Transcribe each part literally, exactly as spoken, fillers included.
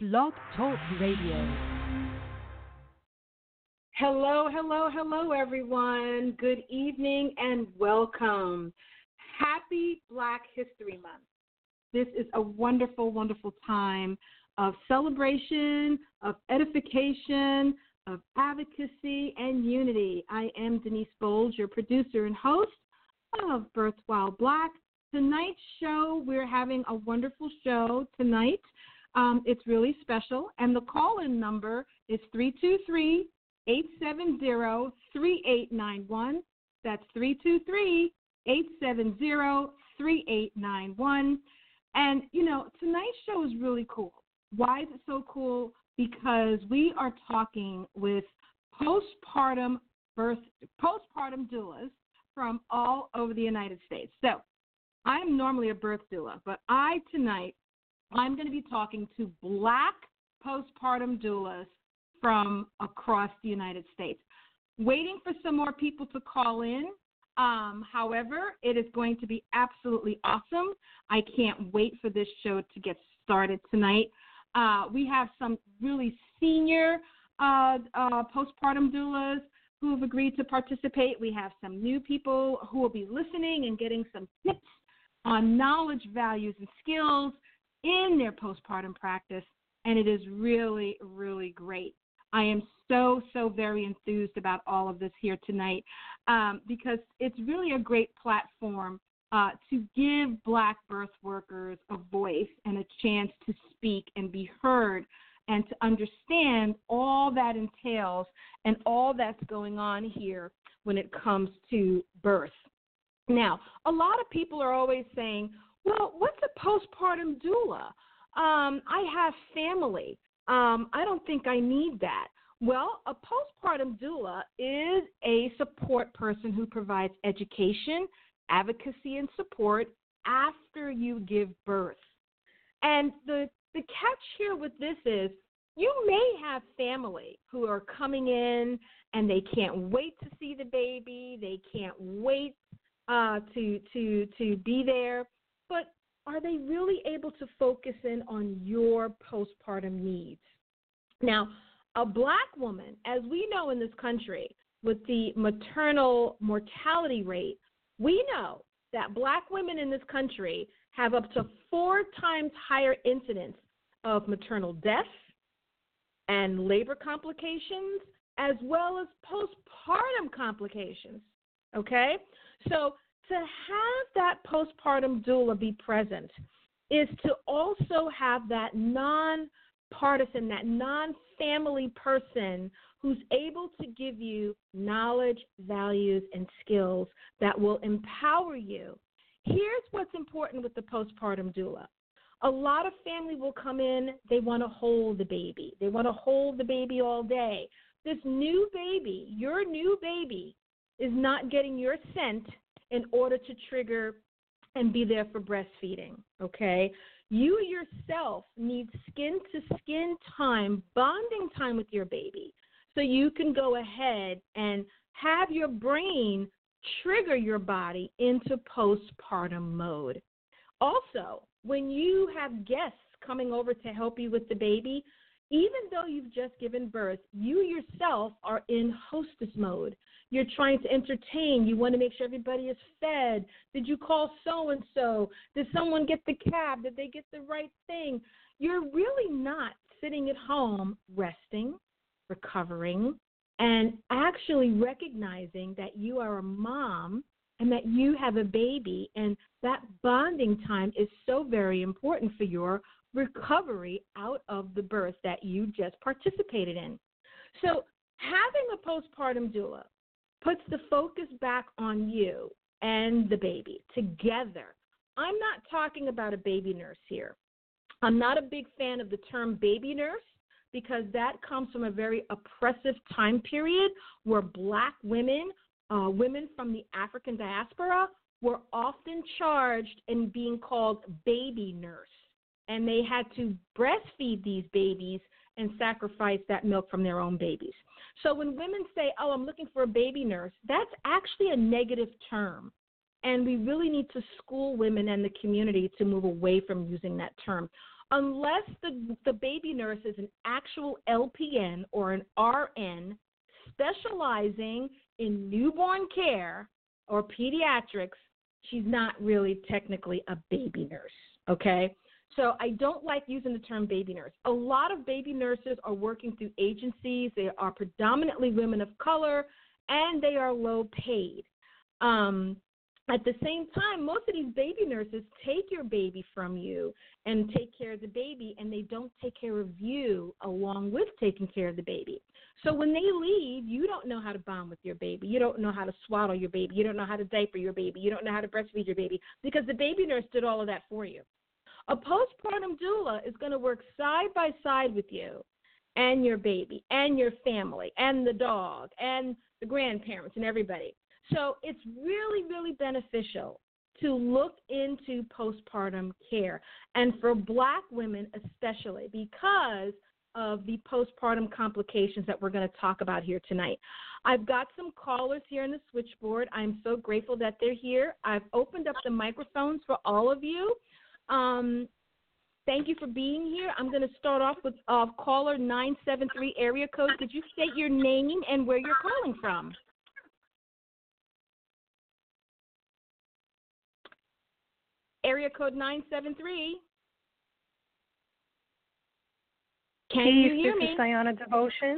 Blog Talk Radio. Hello, hello, hello, everyone. Good evening and welcome. Happy Black History Month. This is a wonderful, wonderful time of celebration, of edification, of advocacy, and unity. I am Denise Bowles, your producer and host of Birth While Black. Tonight's show, we're having a wonderful show tonight. Um, it's really special, and the call-in number is three two three, eight seven zero, three eight nine one. That's three two three, eight seven zero, three eight nine one. And, you know, tonight's show is really cool. Why is it so cool? Because we are talking with postpartum birth, postpartum doulas from all over the United States. So I'm normally a birth doula, but I tonight I'm going to be talking to Black postpartum doulas from across the United States. Waiting for some more people to call in. Um, however, it is going to be absolutely awesome. I can't wait for this show to get started tonight. Uh, we have some really senior uh, uh, postpartum doulas who have agreed to participate. We have some new people who will be listening and getting some tips on knowledge, values, and skills in their postpartum practice, and it is really, really great. I am so, so very enthused about all of this here tonight um, because it's really a great platform uh, to give Black birth workers a voice and a chance to speak and be heard and to understand all that entails and all that's going on here when it comes to birth. Now, a lot of people are always saying, well, what's a postpartum doula? Um, I have family. Um, I don't think I need that. Well, a postpartum doula is a support person who provides education, advocacy, and support after you give birth. And the, the catch here with this is you may have family who are coming in and they can't wait to see the baby. They can't wait uh, to, to, to be there. But are they really able to focus in on your postpartum needs? Now, a Black woman, as we know in this country, with the maternal mortality rate, we know that Black women in this country have up to four times higher incidence of maternal death and labor complications, as well as postpartum complications, okay? So to have that postpartum doula be present is to also have that non-partisan, that non-family person who's able to give you knowledge, values, and skills that will empower you. Here's what's important with the postpartum doula. A lot of family will come in, they want to hold the baby. They want to hold the baby all day. This new baby, your new baby, is not getting your scent in order to trigger and be there for breastfeeding, okay? You yourself need skin-to-skin time, bonding time with your baby, so you can go ahead and have your brain trigger your body into postpartum mode. Also, when you have guests coming over to help you with the baby, even though you've just given birth, you yourself are in hostess mode. You're trying to entertain. You want to make sure everybody is fed. Did you call so-and-so? Did someone get the cab? Did they get the right thing? You're really not sitting at home resting, recovering, and actually recognizing that you are a mom and that you have a baby, and that bonding time is so very important for your recovery out of the birth that you just participated in. So having a postpartum doula puts the focus back on you and the baby together. I'm not talking about a baby nurse here. I'm not a big fan of the term baby nurse because that comes from a very oppressive time period where Black women, uh, women from the African diaspora, were often charged in being called baby nurse. And they had to breastfeed these babies and sacrifice that milk from their own babies. So when women say, oh, I'm looking for a baby nurse, that's actually a negative term. And we really need to school women and the community to move away from using that term. unless the, the baby nurse is an actual L P N or an R N specializing in newborn care or pediatrics, she's not really technically a baby nurse, okay? So I don't like using the term baby nurse. A lot of baby nurses are working through agencies. They are predominantly women of color, and they are low paid. Um, at the same time, most of these baby nurses take your baby from you and take care of the baby, and they don't take care of you along with taking care of the baby. So when they leave, you don't know how to bond with your baby. You don't know how to swaddle your baby. You don't know how to diaper your baby. You don't know how to breastfeed your baby because the baby nurse did all of that for you. A postpartum doula is going to work side by side with you and your baby and your family and the dog and the grandparents and everybody. So it's really, really beneficial to look into postpartum care, and for Black women especially, because of the postpartum complications that we're going to talk about here tonight. I've got some callers here in the switchboard. I'm so grateful that they're here. I've opened up the microphones for all of you. Um, thank you for being here. I'm going to start off with uh, caller nine seven three area code. Could you state your name and where you're calling from? Area code nine seven three. Can Peace, you hear this me? is Sayana Devotion.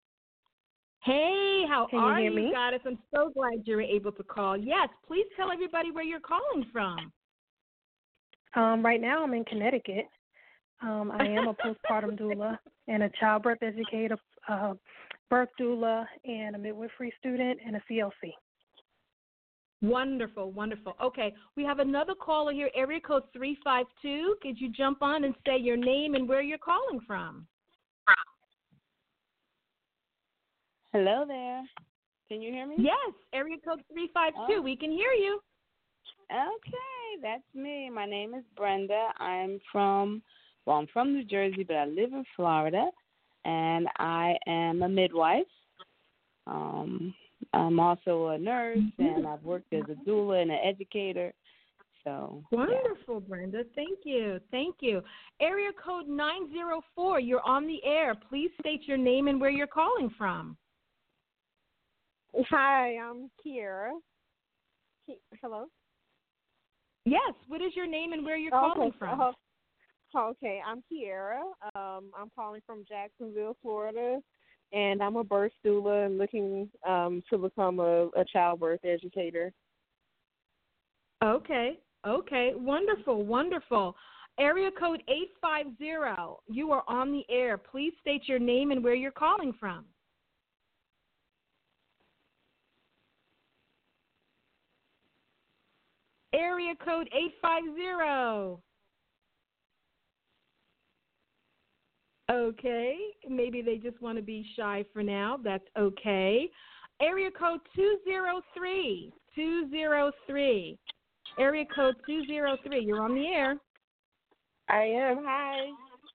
Hey, how Can you are hear you, me? Goddess? I'm so glad you were able to call. Yes, please tell everybody where you're calling from. Um, right now, I'm in Connecticut. Um, I am a postpartum doula and a childbirth educator, uh, birth doula, and a midwifery student, and a C L C. Wonderful, wonderful. Okay, we have another caller here, area code three five two. Could you jump on and say your name and where you're calling from? Hello there. Can you hear me? Yes, area code three five two. Oh. We can hear you. Okay, that's me. My name is Brenda. I'm from, well, I'm from New Jersey, but I live in Florida, and I am a midwife. Um, I'm also a nurse, and I've worked as a doula and an educator. So Wonderful, yeah. Brenda. Thank you. Thank you. Area code nine zero four. You're on the air. Please state your name and where you're calling from. Hi, I'm Kiera. Ki- Hello? Yes. What is your name and where you're Oh, calling okay. from? Uh, okay, I'm Kiera. Um, I'm calling from Jacksonville, Florida, and I'm a birth doula and looking um, to become a, a childbirth educator. Okay. Okay. Wonderful. Wonderful. Area code eight five zero. You are on the air. Please state your name and where you're calling from. Area code eight five zero. Okay. Maybe they just want to be shy for now. That's okay. Area code two zero three. two zero three. Area code two zero three. You're on the air. I am. Hi.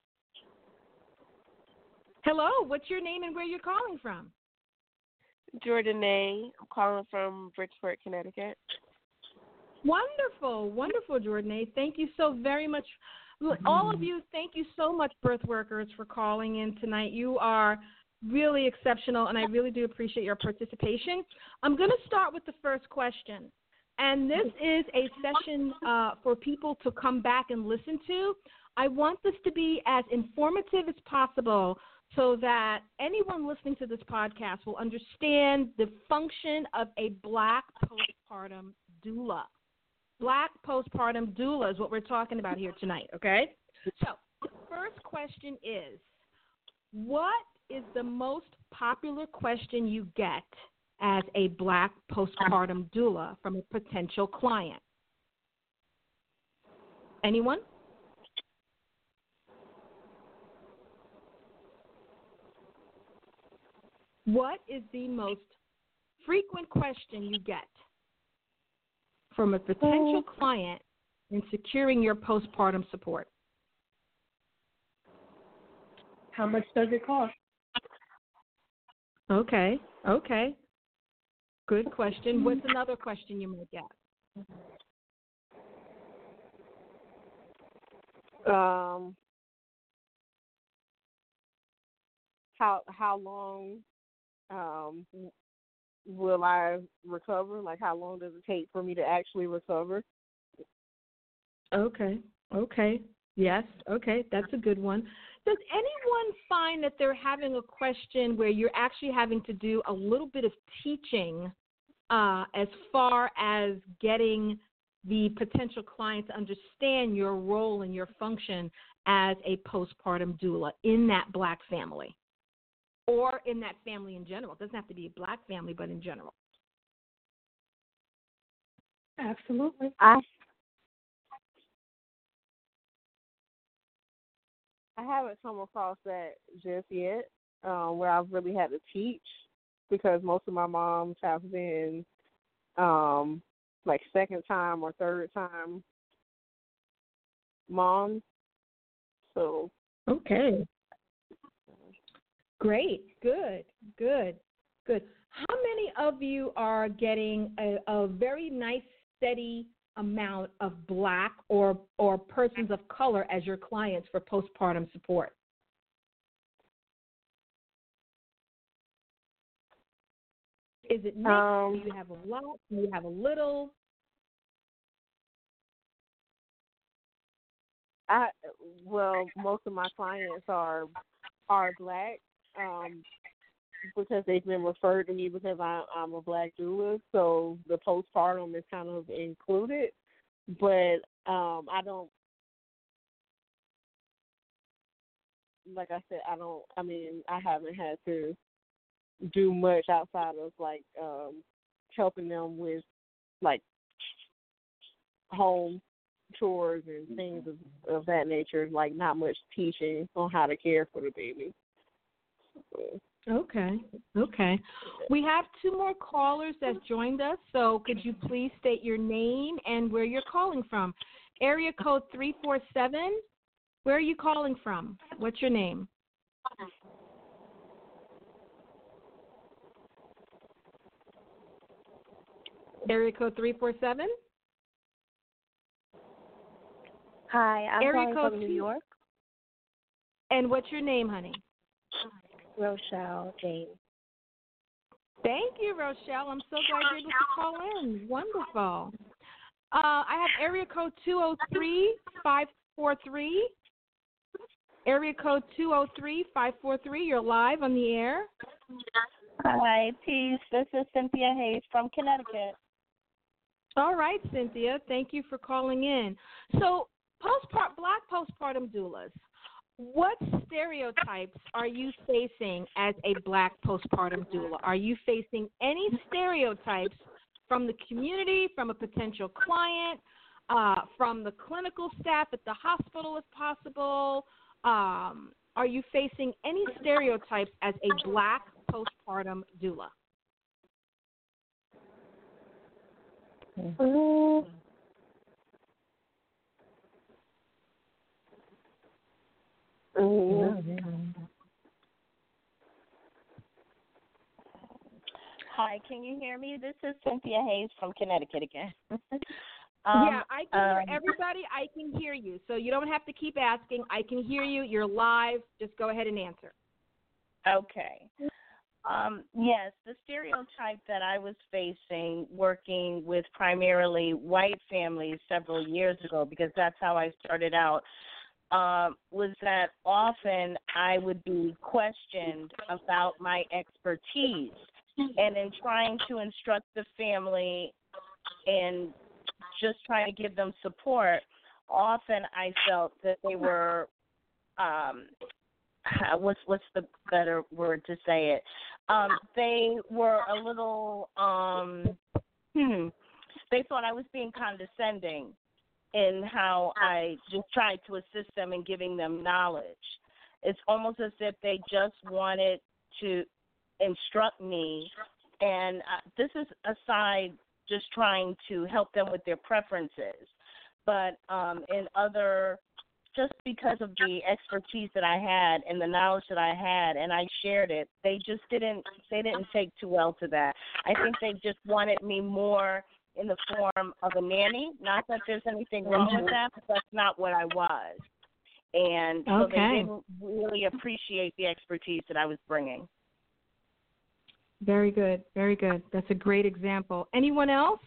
Hello. What's your name and where you're calling from? Jordan A. I'm calling from Bridgeport, Connecticut. Wonderful. Wonderful, Jordan. Thank you so very much. All of you, thank you so much, birth workers, for calling in tonight. You are really exceptional, and I really do appreciate your participation. I'm going to start with the first question. And this is a session uh, for people to come back and listen to. I want this to be as informative as possible so that anyone listening to this podcast will understand the function of a Black postpartum doula. Black postpartum doula is what we're talking about here tonight, okay? So the first question is, what is the most popular question you get as a Black postpartum doula from a potential client? Anyone? What is the most frequent question you get from a potential client in securing your postpartum support? How much does it cost? Okay, okay. Good question. What's another question you might get? Um, how how long um, will I recover? Like, how long does it take for me to actually recover? Okay. Okay. Yes. Okay. That's a good one. Does anyone find that they're having a question where you're actually having to do a little bit of teaching uh, as far as getting the potential client to understand your role and your function as a postpartum doula in that Black family or in that family in general? It doesn't have to be a Black family, but in general. Absolutely. I I haven't come across that just yet, um, where I've really had to teach, because most of my moms have been um, like second time or third time moms. So Okay. Great. Good. Good. Good. How many of you are getting a, a very nice, steady amount of Black or or persons of color as your clients for postpartum support? Is it mixed? um, Do you have a lot? Do you have a little? I well, most of my clients are are Black, um, because they've been referred to me because I, I'm a Black doula. So the postpartum is kind of included, but um, I don't. Like I said, I don't. I mean, I haven't had to do much outside of like um, helping them with like home chores and things of, of that nature. Like not much teaching on how to care for the baby. So, Okay. Okay. We have two more callers that joined us, so could you please state your name and where you're calling from? Area code three four seven. Where are you calling from? What's your name? Area code three four seven. Hi, I'm Area calling code from New two. York. And what's your name, honey? Rochelle Jane. Thank you, Rochelle. I'm so glad you're able to call in. Wonderful. Uh, I have area code two oh three, five four three. Area code two oh three, five four three. You're live on the air. Hi, peace. This is Cynthia Hayes from Connecticut. All right, Cynthia. Thank you for calling in. So, postpart Black postpartum doulas, what stereotypes are you facing as a Black postpartum doula? Are you facing any stereotypes from the community, from a potential client, uh, from the clinical staff at the hospital if possible? Um, are you facing any stereotypes as a Black postpartum doula? Mm. Mm. Hi, can you hear me? This is Cynthia Hayes from Connecticut again. um, yeah, I can um, hear everybody. I can hear you. So you don't have to keep asking. I can hear you. You're live. Just go ahead and answer. Okay. Um, yes, the stereotype that I was facing working with primarily white families several years ago, because that's how I started out, um, was that often I would be questioned about my expertise. And in trying to instruct the family and just trying to give them support, often I felt that they were, um, what's what's the better word to say it? Um, they were a little, um, hmm, they thought I was being condescending in how I just tried to assist them in giving them knowledge. It's almost as if they just wanted to instruct me, and uh, this is aside just trying to help them with their preferences, but um, in other, just because of the expertise that I had and the knowledge that I had, and I shared it, they just didn't, they didn't take too well to that. I think they just wanted me more in the form of a nanny. Not that there's anything wrong with that, but that's not what I was. And so Okay. they didn't really appreciate the expertise that I was bringing. Very good. Very good. That's a great example. Anyone else?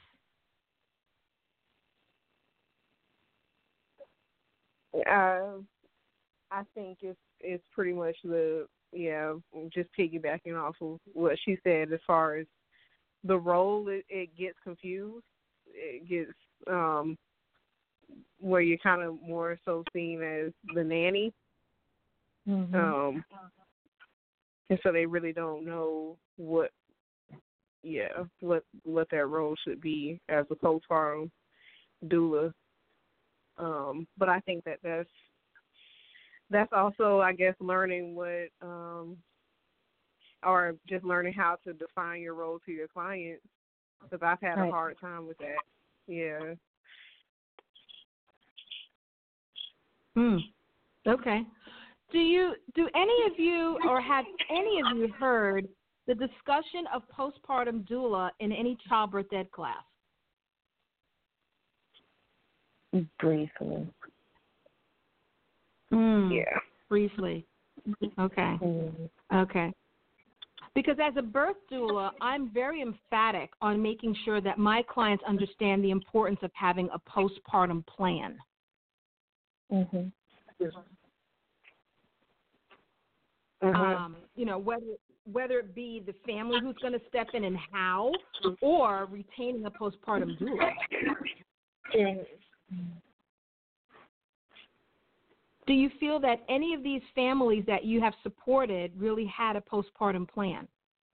Uh, I think it's it's pretty much the yeah, just piggybacking off of what she said as far as the role. It, it gets confused. It gets um, where you're kind of more so seen as the nanny, Mm-hmm. um, and so they really don't know what yeah what what their role should be as a postpartum doula. Um, but I think that that's that's also, I guess, learning what, um, or just learning how to define your role to your clients. Because I've had Right. a hard time with that. Yeah. Hmm. Okay. Do you do any of you or have any of you heard the discussion of postpartum doula in any childbirth ed class? Briefly. Mm, Yeah. briefly. Okay. Mm-hmm. Okay. Because as a birth doula, I'm very emphatic on making sure that my clients understand the importance of having a postpartum plan. Mm-hmm. Uh-huh. Um, you know, whether whether it be the family who's going to step in and how, or retaining a postpartum doula. Do you feel that any of these families that you have supported really had a postpartum plan?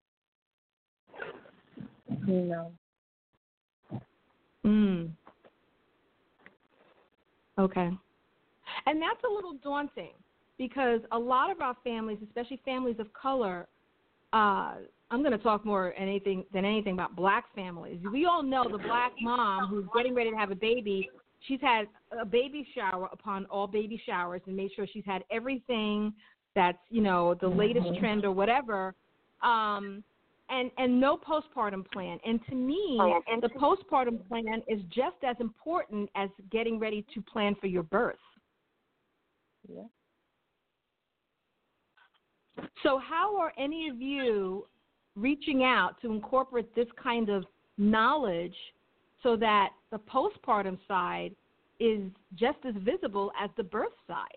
No. Mm. Okay. And that's a little daunting because a lot of our families, especially families of color, uh, I'm going to talk more anything than anything about black families. We all know the black mom who's getting ready to have a baby. She's had a baby shower upon all baby showers and made sure she's had everything that's, you know, the latest Mm-hmm. trend or whatever, um, and, and no postpartum plan. And to me, Oh, and the postpartum plan is just as important as getting ready to plan for your birth. Yeah. So how are any of you reaching out to incorporate this kind of knowledge so that the postpartum side is just as visible as the birth side?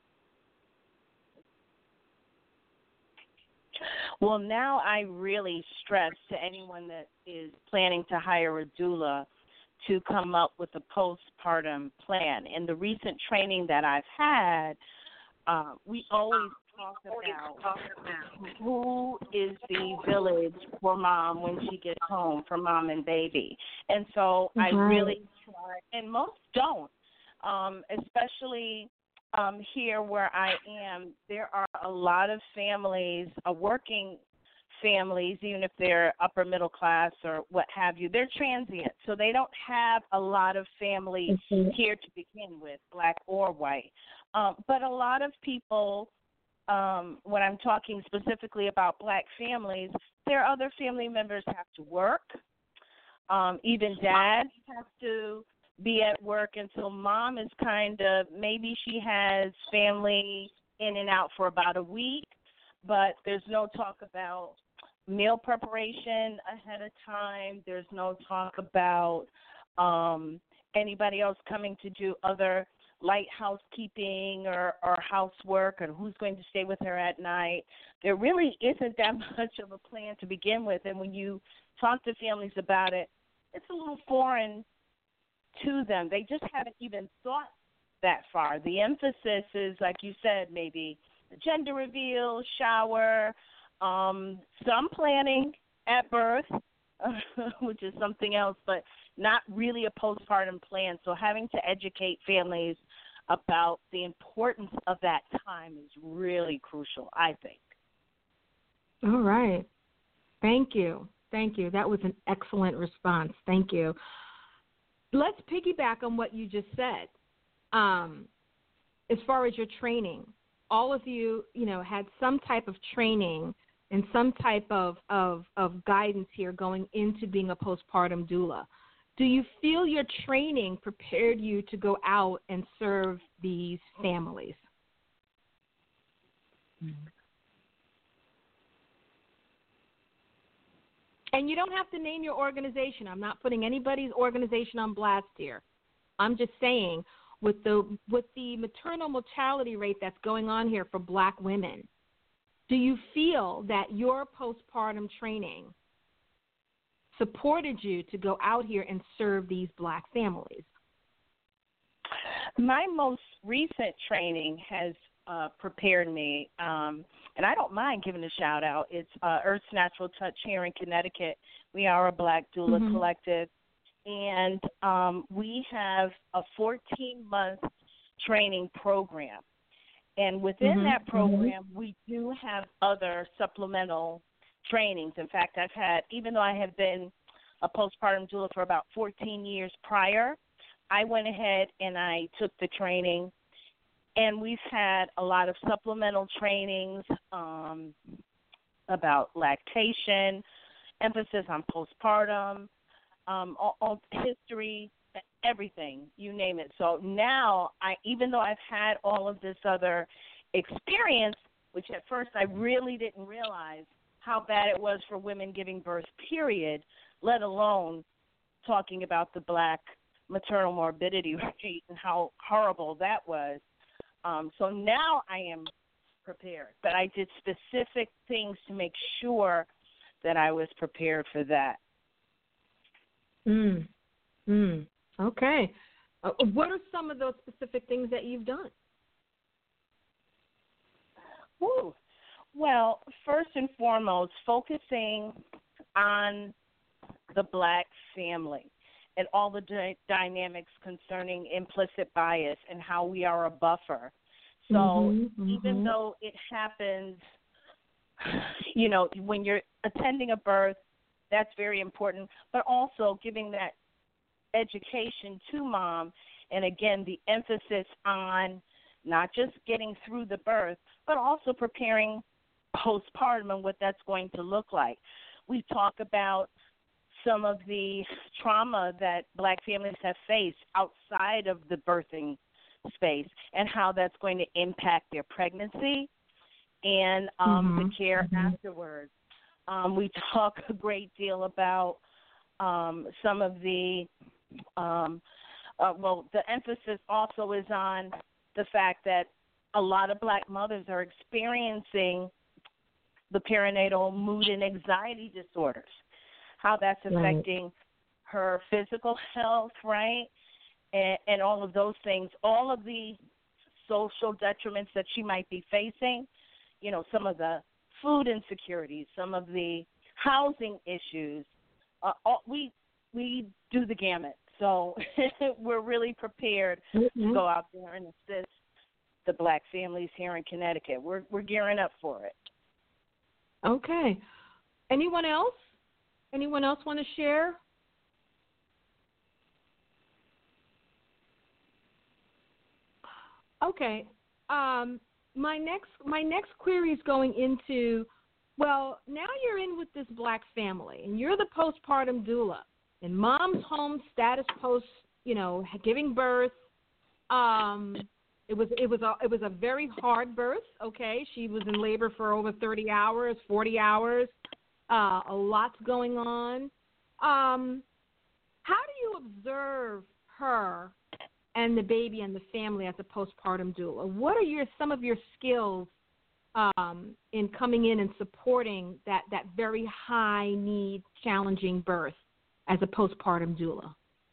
Well, now I really stress to anyone that is planning to hire a doula to come up with a postpartum plan. In the recent training that I've had, uh, we always talk about who is the village for mom when she gets home, for mom and baby. And so I really try, and most don't, um, especially um, here where I am, there are a lot of families, uh, working families, even if they're upper middle class or what have you, they're transient. So they don't have a lot of family Mm-hmm. here to begin with, black or white. Um, but a lot of people, um, when I'm talking specifically about black families, their other family members have to work. Um, even dad has to be at work until mom is kind of, maybe she has family in and out for about a week, but there's no talk about meal preparation ahead of time. There's no talk about um, anybody else coming to do other light housekeeping or, or housework, and who's going to stay with her at night. There really isn't that much of a plan to begin with, and when you talk to families about it, it's a little foreign to them. They just haven't even thought that far. The emphasis is, like you said, maybe the gender reveal, shower, um, some planning at birth, which is something else, but not really a postpartum plan. So having to educate families about the importance of that time is really crucial, I think. All right. Thank you. Thank you. That was an excellent response. Thank you. Let's piggyback on what you just said. Um, as far as your training, all of you, you know, had some type of training and some type of, of, of guidance here going into being a postpartum doula. Do you feel your training prepared you to go out and serve these families? And you don't have to name your organization. I'm not putting anybody's organization on blast here. I'm just saying, with the with the maternal mortality rate that's going on here for Black women, do you feel that your postpartum training supported you to go out here and serve these Black families? My most recent training has uh, prepared me, um, and I don't mind giving a shout out. It's uh, Earth's Natural Touch here in Connecticut. We are a Black doula Mm-hmm. collective, and um, we have a fourteen-month training program. And within Mm-hmm. that program, mm-hmm. we do have other supplemental trainings. In fact, I've had, even though I have been a postpartum doula for about fourteen years prior, I went ahead and I took the training, and we've had a lot of supplemental trainings um, about lactation, emphasis on postpartum, um, all, all history, everything, you name it. So now, I, even though I've had all of this other experience, which at first I really didn't realize how bad it was for women giving birth, period, let alone talking about the Black maternal morbidity rate and how horrible that was. Um, so now I am prepared, but I did specific things to make sure that I was prepared for that. Mm. Mm. Okay. Uh, what are some of those specific things that you've done? Ooh. Well, first and foremost, focusing on the Black family and all the dy- dynamics concerning implicit bias and how we are a buffer. So mm-hmm, even mm-hmm. though it happens, you know, when you're attending a birth, that's very important, but also giving that education to mom, and again, the emphasis on not just getting through the birth, but also preparing postpartum and what that's going to look like. We talk about some of the trauma that Black families have faced outside of the birthing space and how that's going to impact their pregnancy and um, mm-hmm. the care mm-hmm. afterwards. Um, we talk a great deal about um, some of the, um, uh, well, the emphasis also is on the fact that a lot of Black mothers are experiencing the perinatal mood and anxiety disorders, how that's affecting right. her physical health, right, and, and all of those things, all of the social detriments that she might be facing, you know, some of the food insecurities, some of the housing issues. Uh, all, we we do the gamut, so we're really prepared mm-hmm. to go out there and assist the Black families here in Connecticut. We're we're gearing up for it. Okay. Anyone else? Anyone else want to share? Okay. Um, my next my next query is going into, well, now you're in with this Black family, and you're the postpartum doula, and mom's home, status post, you know, giving birth. Um, it was it was a it was a very hard birth. Okay, she was in labor for over thirty hours, forty hours. Uh, a lot's going on. Um, how do you observe her and the baby and the family as a postpartum doula? What are your some of your skills um, in coming in and supporting that, that very high need, challenging birth as a postpartum doula?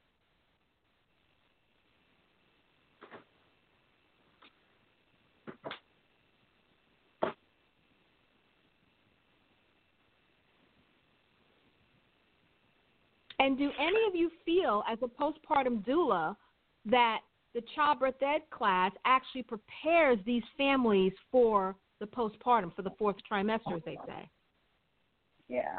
And do any of you feel, as a postpartum doula, that the childbirth ed class actually prepares these families for the postpartum, for the fourth trimester, as they say? Yeah.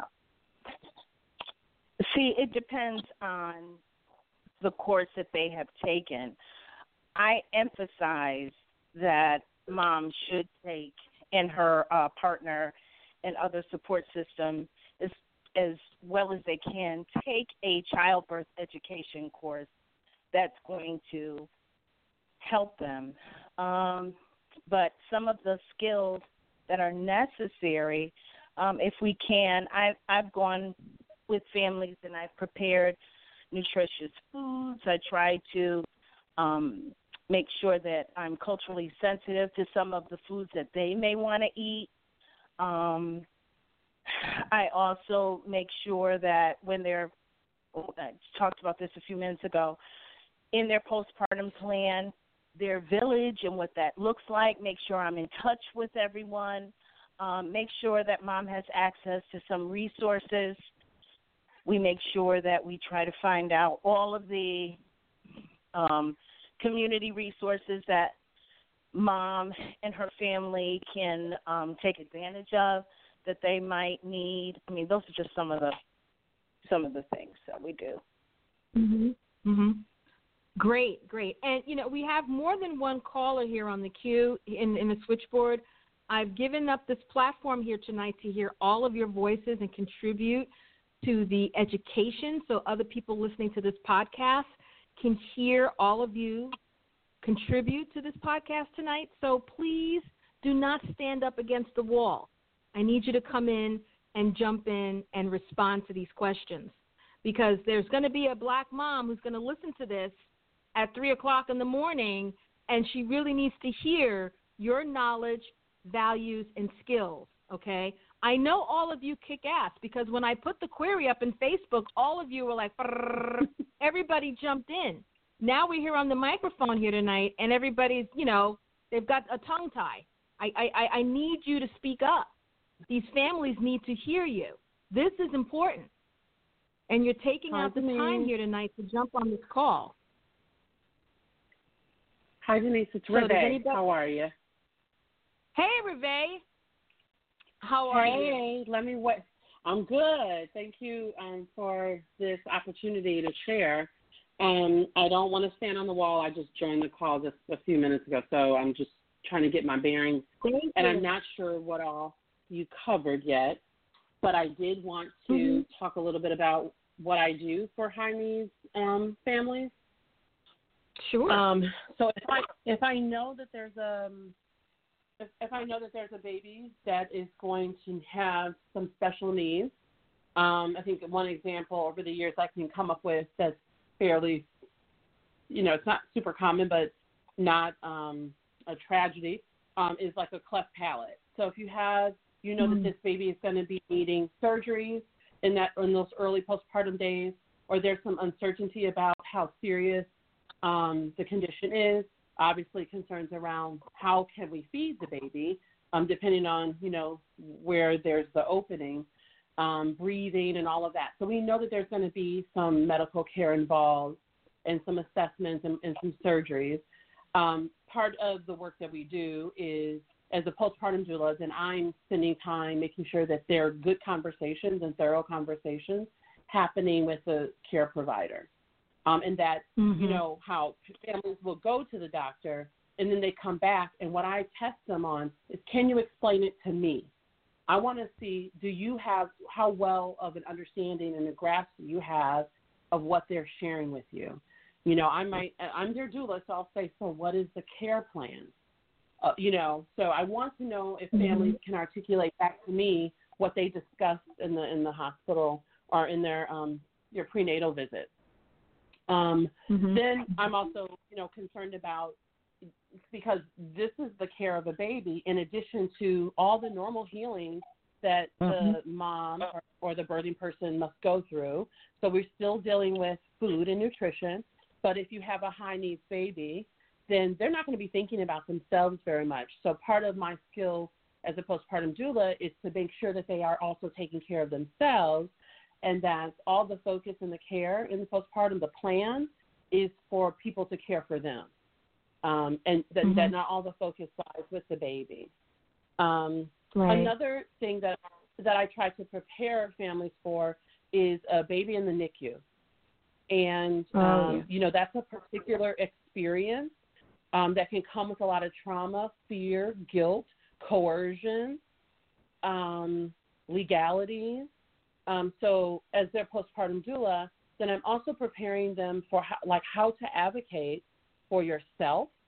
See, it depends on the course that they have taken. I emphasize that mom should take, and her uh, partner and other support system, as, as well as they can, take a childbirth education course that's going to help them. Um, but some of the skills that are necessary um, if we can. I've, I've gone with families and I've prepared nutritious foods. I try to um, make sure that I'm culturally sensitive to some of the foods that they may want to eat. Um, I also make sure that when they're, I talked about this a few minutes ago, in their postpartum plan, their village and what that looks like, make sure I'm in touch with everyone, um, make sure that mom has access to some resources. We make sure that we try to find out all of the um, community resources that mom and her family can um, take advantage of that they might need. I mean, those are just some of the some of the things that we do. Mhm. Mhm. Great, great. And you know, we have more than one caller here on the queue in in the switchboard. I've given up this platform here tonight to hear all of your voices and contribute to the education, so other people listening to this podcast can hear all of you contribute to this podcast tonight. So please do not stand up against the wall. I need you to come in and jump in and respond to these questions, because there's going to be a black mom who's going to listen to this at three o'clock in the morning, and she really needs to hear your knowledge, values, and skills, okay? I know all of you kick ass, because when I put the query up in Facebook, all of you were like, everybody jumped in. Now we're here on the microphone here tonight, and everybody's, you know, they've got a tongue tie. I, I, I need you to speak up. These families need to hear you. This is important. And you're taking Hi, out the Denise. time here tonight to jump on this call. Hi, Denise. It's So does Reve. anybody- How are you? Hey, Reve. How are you? Hey, let me what? I'm good. Thank you um, for this opportunity to share. Um, I don't want to stand on the wall. I just joined the call just a few minutes ago, so I'm just trying to get my bearings. Thank and you. I'm not sure what all you covered yet, but I did want to Mm-hmm. talk a little bit about what I do for high needs um, families. Sure. Um, so if I if I know that there's a if, if I know that there's a baby that is going to have some special needs, um, I think one example over the years I can come up with that's fairly, you know, it's not super common, but not um, a tragedy, um, is like a cleft palate. So if you have, you know, Mm. that this baby is going to be needing surgeries in that in those early postpartum days, or there's some uncertainty about how serious um, the condition is. Obviously, concerns around how can we feed the baby, um, depending on, you know, where there's the opening, um, breathing and all of that. So we know that there's going to be some medical care involved and some assessments and, and some surgeries. Um, part of the work that we do is, as a postpartum doula, then I'm spending time making sure that there are good conversations and thorough conversations happening with the care provider. Um, and that, Mm-hmm. you know, how families will go to the doctor and then they come back, and what I test them on is, can you explain it to me? I want to see, do you have, how well of an understanding and a grasp do you have of what they're sharing with you? You know, I might, I'm their doula, so I'll say, so what is the care plan? Uh, you know, so I want to know if families can articulate back to me what they discussed in the in the hospital or in their um, your prenatal visit. Um, Mm-hmm. Then I'm also, you know, concerned about, because this is the care of a baby, in addition to all the normal healing that Mm-hmm. the mom or, or the birthing person must go through. So we're still dealing with food and nutrition. But if you have a high needs baby, then they're not going to be thinking about themselves very much. So part of my skill as a postpartum doula is to make sure that they are also taking care of themselves, and that all the focus and the care in the postpartum, the plan, is for people to care for them. Um, and that, Mm-hmm. that not all the focus lies with the baby. Um, Right. Another thing that that I try to prepare families for is a baby in the N I C U. And, Oh, um, yeah. you know, that's a particular experience um, that can come with a lot of trauma, fear, guilt, coercion, um, legalities. Um, so as their postpartum doula, then I'm also preparing them for how, like how to advocate for yourself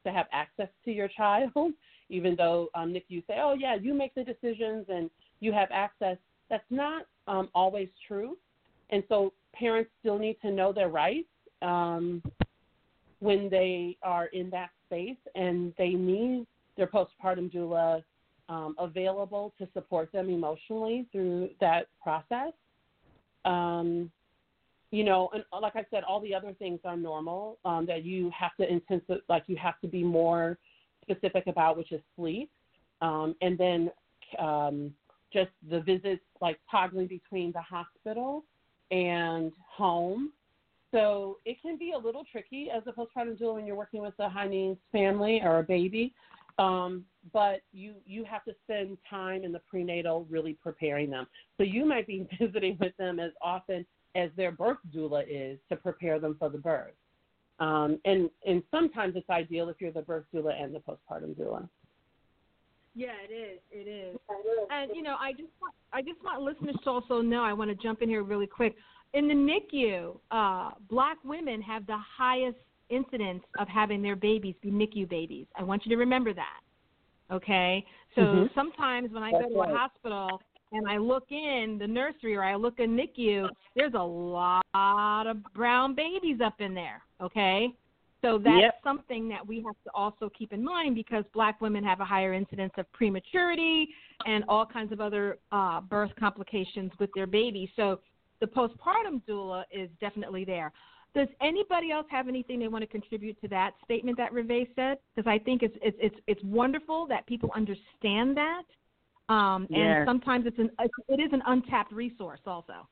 to have access to your child, even though um, N I C U say, oh, yeah, you make the decisions and you have access. That's not um, always true. And so parents still need to know their rights um, when they are in that space, and they need their postpartum doula um, available to support them emotionally through that process. Um, you know, and like I said, all the other things are normal um, that you have to intensive, like you have to be more specific about, which is sleep, um, and then um, just the visits, like toggling between the hospital and home. So it can be a little tricky as a postpartum doula when you're working with a high needs family or a baby, um, but you, you have to spend time in the prenatal really preparing them. So you might be visiting with them as often as their birth doula is to prepare them for the birth. Um, and, and sometimes it's ideal if you're the birth doula and the postpartum doula. Yeah, it is. It is. And, you know, I just want, I just want listeners to also know, I want to jump in here really quick. In the N I C U, uh, black women have the highest incidence of having their babies be N I C U babies. I want you to remember that, okay? So mm-hmm. sometimes when I That's go to right. a hospital and I look in the nursery or I look in N I C U, there's a lot of brown babies up in there, okay? So that's yep. something that we have to also keep in mind, because black women have a higher incidence of prematurity and all kinds of other uh, birth complications with their babies. So the postpartum doula is definitely there. Does anybody else have anything they want to contribute to that statement that Reve said? Because I think it's it's it's it's wonderful that people understand that, um, yes. and sometimes it's an it is an untapped resource also.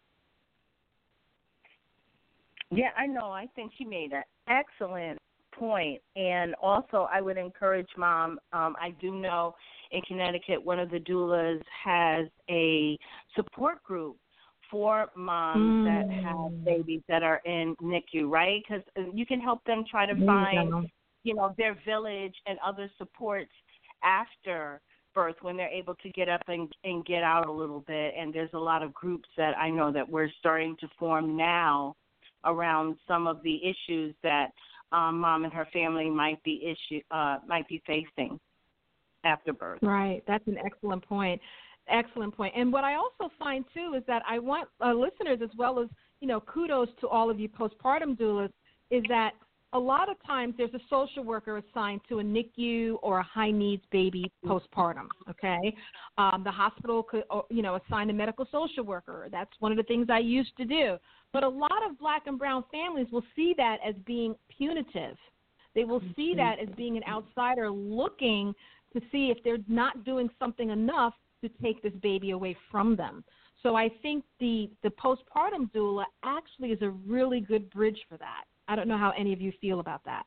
Yeah, I know. I think she made an excellent point. And also, I would encourage mom. Um, I do know in Connecticut, one of the doulas has a support group for moms mm. that have babies that are in N I C U, right? Because you can help them try to find, mm. you know, their village and other supports after birth when they're able to get up and, and get out a little bit. And there's a lot of groups that I know that we're starting to form now around some of the issues that um, mom and her family might be issue uh, might be facing after birth. Right. That's an excellent point. Excellent point. And what I also find, too, is that I want uh, listeners, as well as, you know, kudos to all of you postpartum doulas, is that a lot of times there's a social worker assigned to a N I C U or a high-needs baby postpartum, okay? Um, the hospital could, you know, assign a medical social worker. That's one of the things I used to do. But a lot of black and brown families will see that as being punitive. They will see that as being an outsider looking to see if they're not doing something enough to take this baby away from them. So I think the, the postpartum doula actually is a really good bridge for that. I don't know how any of you feel about that.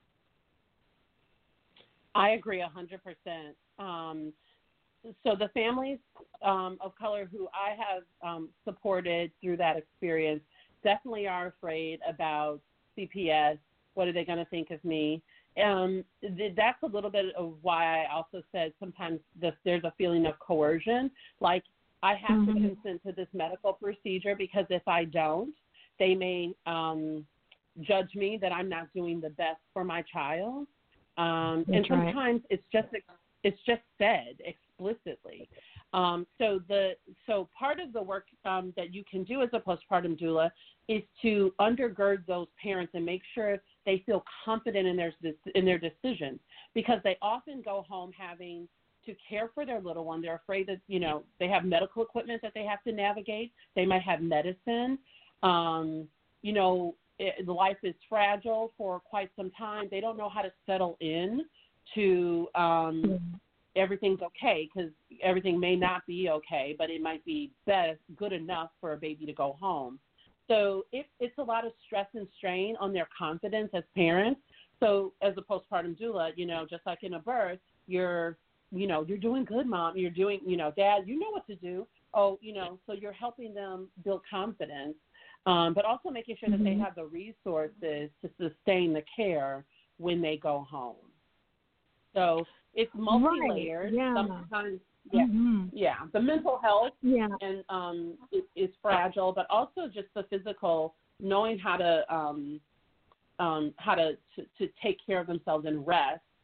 I agree one hundred percent. Um, so the families um, of color who I have um, supported through that experience definitely are afraid about C P S. What are they going to think of me? Um, th- that's a little bit of why I also said sometimes this, there's a feeling of coercion. Like, I have mm-hmm. to consent to this medical procedure, because if I don't, they may um, judge me that I'm not doing the best for my child. Um, and sometimes right. it's just it's just said explicitly. Um, so the so part of the work um, that you can do as a postpartum doula is to undergird those parents and make sure they feel confident in their in their decisions, because they often go home having to care for their little one. They're afraid that, you know, they have medical equipment that they have to navigate. They might have medicine. Um, you know, it, life is fragile for quite some time. They don't know how to settle in to um, mm-hmm. everything's okay, because everything may not be okay, but it might be best, good enough for a baby to go home. So it, it's a lot of stress and strain on their confidence as parents. So as a postpartum doula, you know, just like in a birth, you're, you know, you're doing good, mom. You're doing, you know, dad, you know what to do. Oh, you know, so you're helping them build confidence, um, but also making sure mm-hmm. that they have the resources to sustain the care when they go home. So it's multi-layered. Right. Yeah. Sometimes, yeah, mm-hmm. yeah. The mental health yeah. and um, is, is fragile, but also just the physical, knowing how to um, um, how to, to to take care of themselves and rest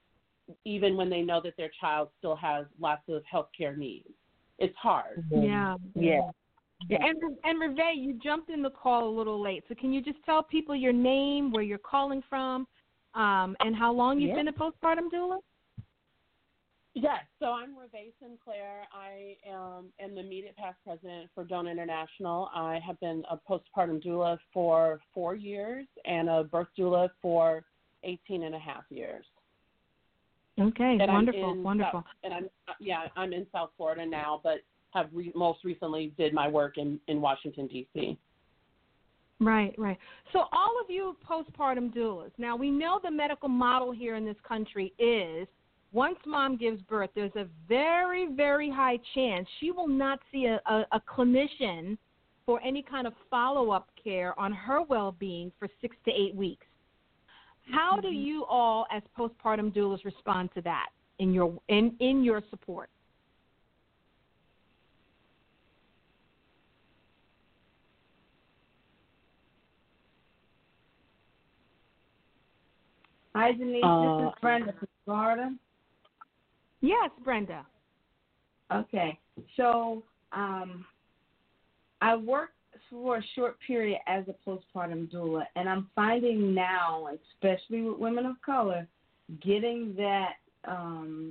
even when they know that their child still has lots of healthcare needs. It's hard. Yeah. Yeah. Yeah. And and Reve, you jumped in the call a little late, so can you just tell people your name, where you're calling from, um, and how long you've Yeah. been a postpartum doula? Yes, so I'm Reve Sinclair. I am, am the immediate past president for Dona International. I have been a postpartum doula for four years and a birth doula for eighteen and a half years. Okay, And wonderful, I'm in wonderful. South, and I'm yeah, I'm in South Florida now, but have re- most recently did my work in, in Washington D C. Right, right. So all of you postpartum doulas. Now we know the medical model here in this country is once mom gives birth, there's a very, very high chance she will not see a, a, a clinician for any kind of follow-up care on her well-being for six to eight weeks. How mm-hmm. do you all, as postpartum doulas, respond to that in your in, in your support? Hi, Denise. Uh, this is Brenda from Florida. Yes, Brenda. Okay. So um, I worked for a short period as a postpartum doula, and I'm finding now, especially with women of color, getting that um,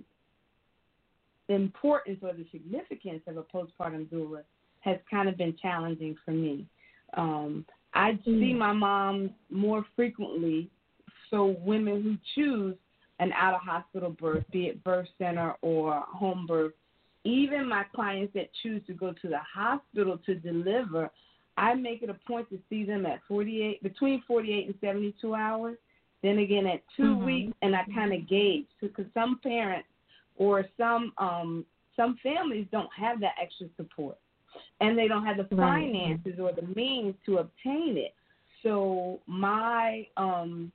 importance or the significance of a postpartum doula has kind of been challenging for me. Um, I mm. see my mom more frequently, so women who choose an out-of-hospital birth, be it birth center or home birth, even my clients that choose to go to the hospital to deliver, I make it a point to see them at forty-eight, between forty-eight and seventy-two hours. Then again at two mm-hmm. weeks, and I kind of gauge because some parents or some um, some families don't have that extra support, and they don't have the right. finances or the means to obtain it. So my um,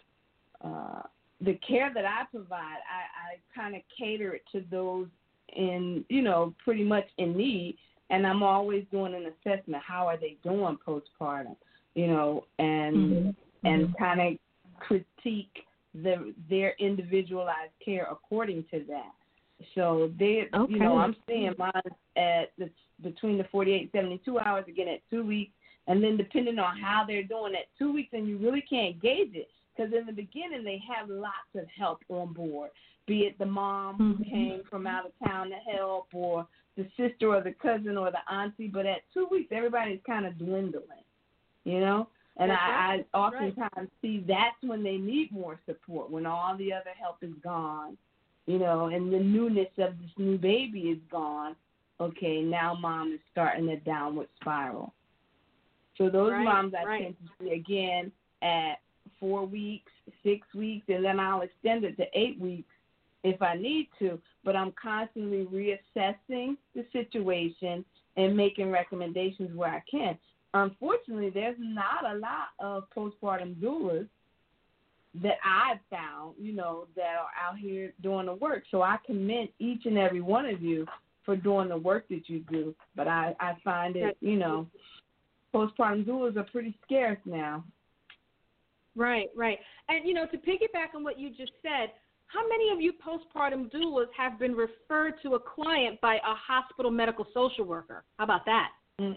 uh, the care that I provide, I, I kind of cater it to those in, you know, pretty much in need. And I'm always doing an assessment. How are they doing postpartum? You know, and mm-hmm. and mm-hmm. kind of critique the their individualized care according to that. So they, okay. you know, I'm seeing mine at the, between the forty-eight and seventy-two hours, again at two weeks, and then depending on how they're doing at two weeks, and you really can't gauge it. Because in the beginning, they have lots of help on board, be it the mom who mm-hmm. came from out of town to help or the sister or the cousin or the auntie. But at two weeks, everybody's kind of dwindling, you know? And I, right. I oftentimes right. see that's when they need more support, when all the other help is gone, you know, and the newness of this new baby is gone. Okay, now mom is starting a downward spiral. So those right. moms I right. tend to see, again, at four weeks, six weeks, and then I'll extend it to eight weeks if I need to. But I'm constantly reassessing the situation and making recommendations where I can. Unfortunately, there's not a lot of postpartum doulas that I've found, you know, that are out here doing the work. So I commend each and every one of you for doing the work that you do. But I, I find it, you know, postpartum doulas are pretty scarce now. Right, right. And, you know, to piggyback on what you just said, how many of you postpartum doulas have been referred to a client by a hospital medical social worker? How about that? Mm-hmm.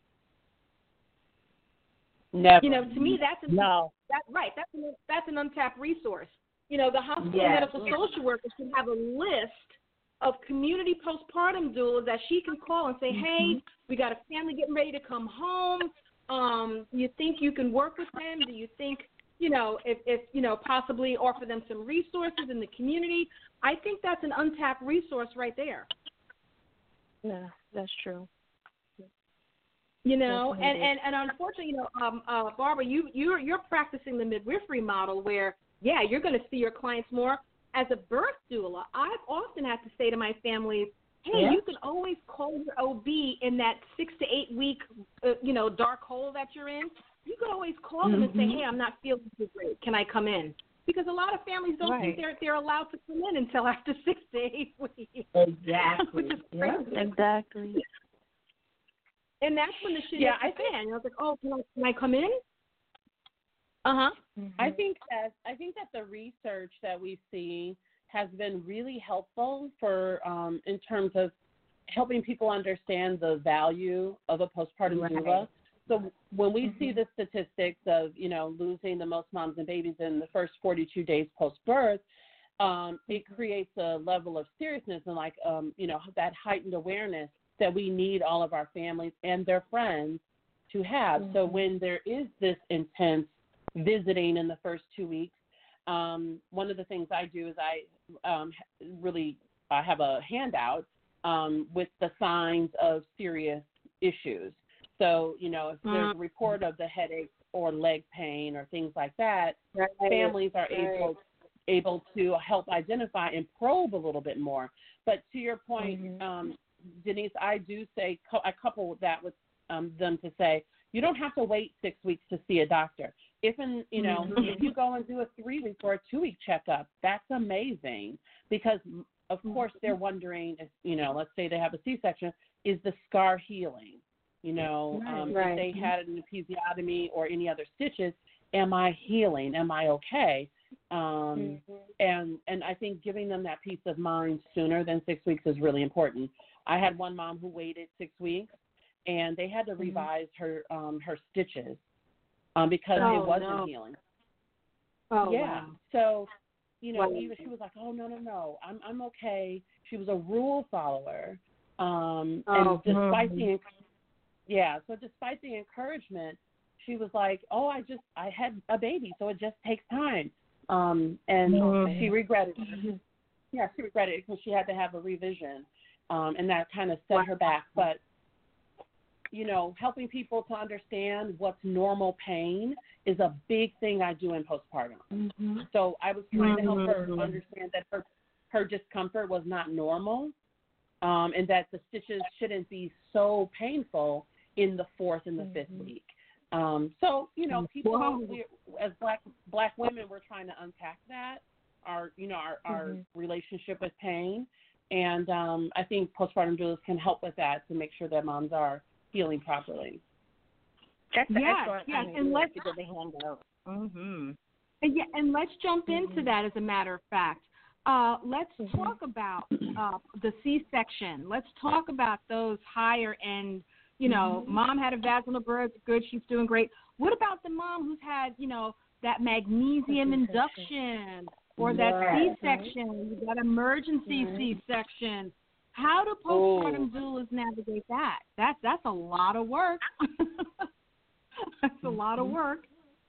Never. You know, to me, that's a, no. That, right. That's an, that's an untapped resource. You know, the hospital yes. medical social worker should have a list of community postpartum doulas that she can call and say, mm-hmm. hey, we got a family getting ready to come home. Um, you think you can work with them? Do you think, you know, if, if, you know, possibly offer them some resources in the community? I think that's an untapped resource right there. Yeah, that's true. You know, and, and, and unfortunately, you know, um, uh, Barbara, you, you're, you're practicing the midwifery model where, yeah, you're going to see your clients more. As a birth doula, I've often had to say to my families, hey, yeah. you can always call your O B in that six to eight week, uh, you know, dark hole that you're in. You could always call them mm-hmm. and say, hey, I'm not feeling too great. Can I come in? Because a lot of families don't right. think they're they're allowed to come in until after six to eight weeks. Exactly. Which is yeah. crazy. Exactly. And that's when the shit yeah, hits the fan. I was like, oh, can I, can I come in? Uh-huh. I think that I think that the research that we see has been really helpful for um, in terms of helping people understand the value of a postpartum Right. doula. So when we Mm-hmm. see the statistics of, you know, losing the most moms and babies in the first forty-two days post-birth, um, it creates a level of seriousness and, like, um, you know, that heightened awareness that we need all of our families and their friends to have. Mm-hmm. So when there is this intense visiting in the first two weeks, um, one of the things I do is I um, really I have a handout um, with the signs of serious issues. So, you know, if there's a report of the headache or leg pain or things like that, Right. families are Right. able able to help identify and probe a little bit more. But to your point, Mhm. um, Denise, I do say, I couple that with um, them to say, you don't have to wait six weeks to see a doctor. If, in, you know, Mhm. if you go and do a three-week or a two-week checkup, that's amazing because, of course, they're wondering, if, you know, let's say they have a C-section, is the scar healing? You know, um, Right. if they had an episiotomy or any other stitches, am I healing? Am I okay? Um, Mhm. and and I think giving them that peace of mind sooner than six weeks is really important. I had one mom who waited six weeks, and they had to revise her um, her stitches um, because Oh, it wasn't no. healing. Oh, yeah. wow. So, you know, Wow. even she was like, "Oh no, no, no, I'm I'm okay." She was a rule follower, um, Oh, and despite mhm. the yeah, so despite the encouragement, she was like, "Oh, I just I had a baby, so it just takes time." Um, and Mhm. she regretted it. Yeah, she regretted it because she had to have a revision, um, and that kind of set her back. But, you know, helping people to understand what's normal pain is a big thing I do in postpartum. Mm-hmm. So I was trying to help her Mhm. understand that her, her discomfort was not normal, um, and that the stitches shouldn't be so painful in the fourth and the fifth week. Um, so, you know, people, Wow. we, as black black women, we're trying to unpack that, our, you know, our, our Mhm. relationship with pain. And um, I think postpartum doulas can help with that to make sure that moms are healing properly. That's an Yes, excellent yes, idea and let's to give a handout. Mhm. and yeah, and let's jump into Mhm. that. As a matter of fact, uh, let's Mhm. talk about uh, the C-section. Let's talk about those higher end. You know, mom had a vaginal birth, good, she's doing great. What about the mom who's had, you know, that magnesium induction or that Right. C-section, that emergency Right. C-section? How do postpartum doulas navigate that? That's that's a lot of work. That's a lot of work.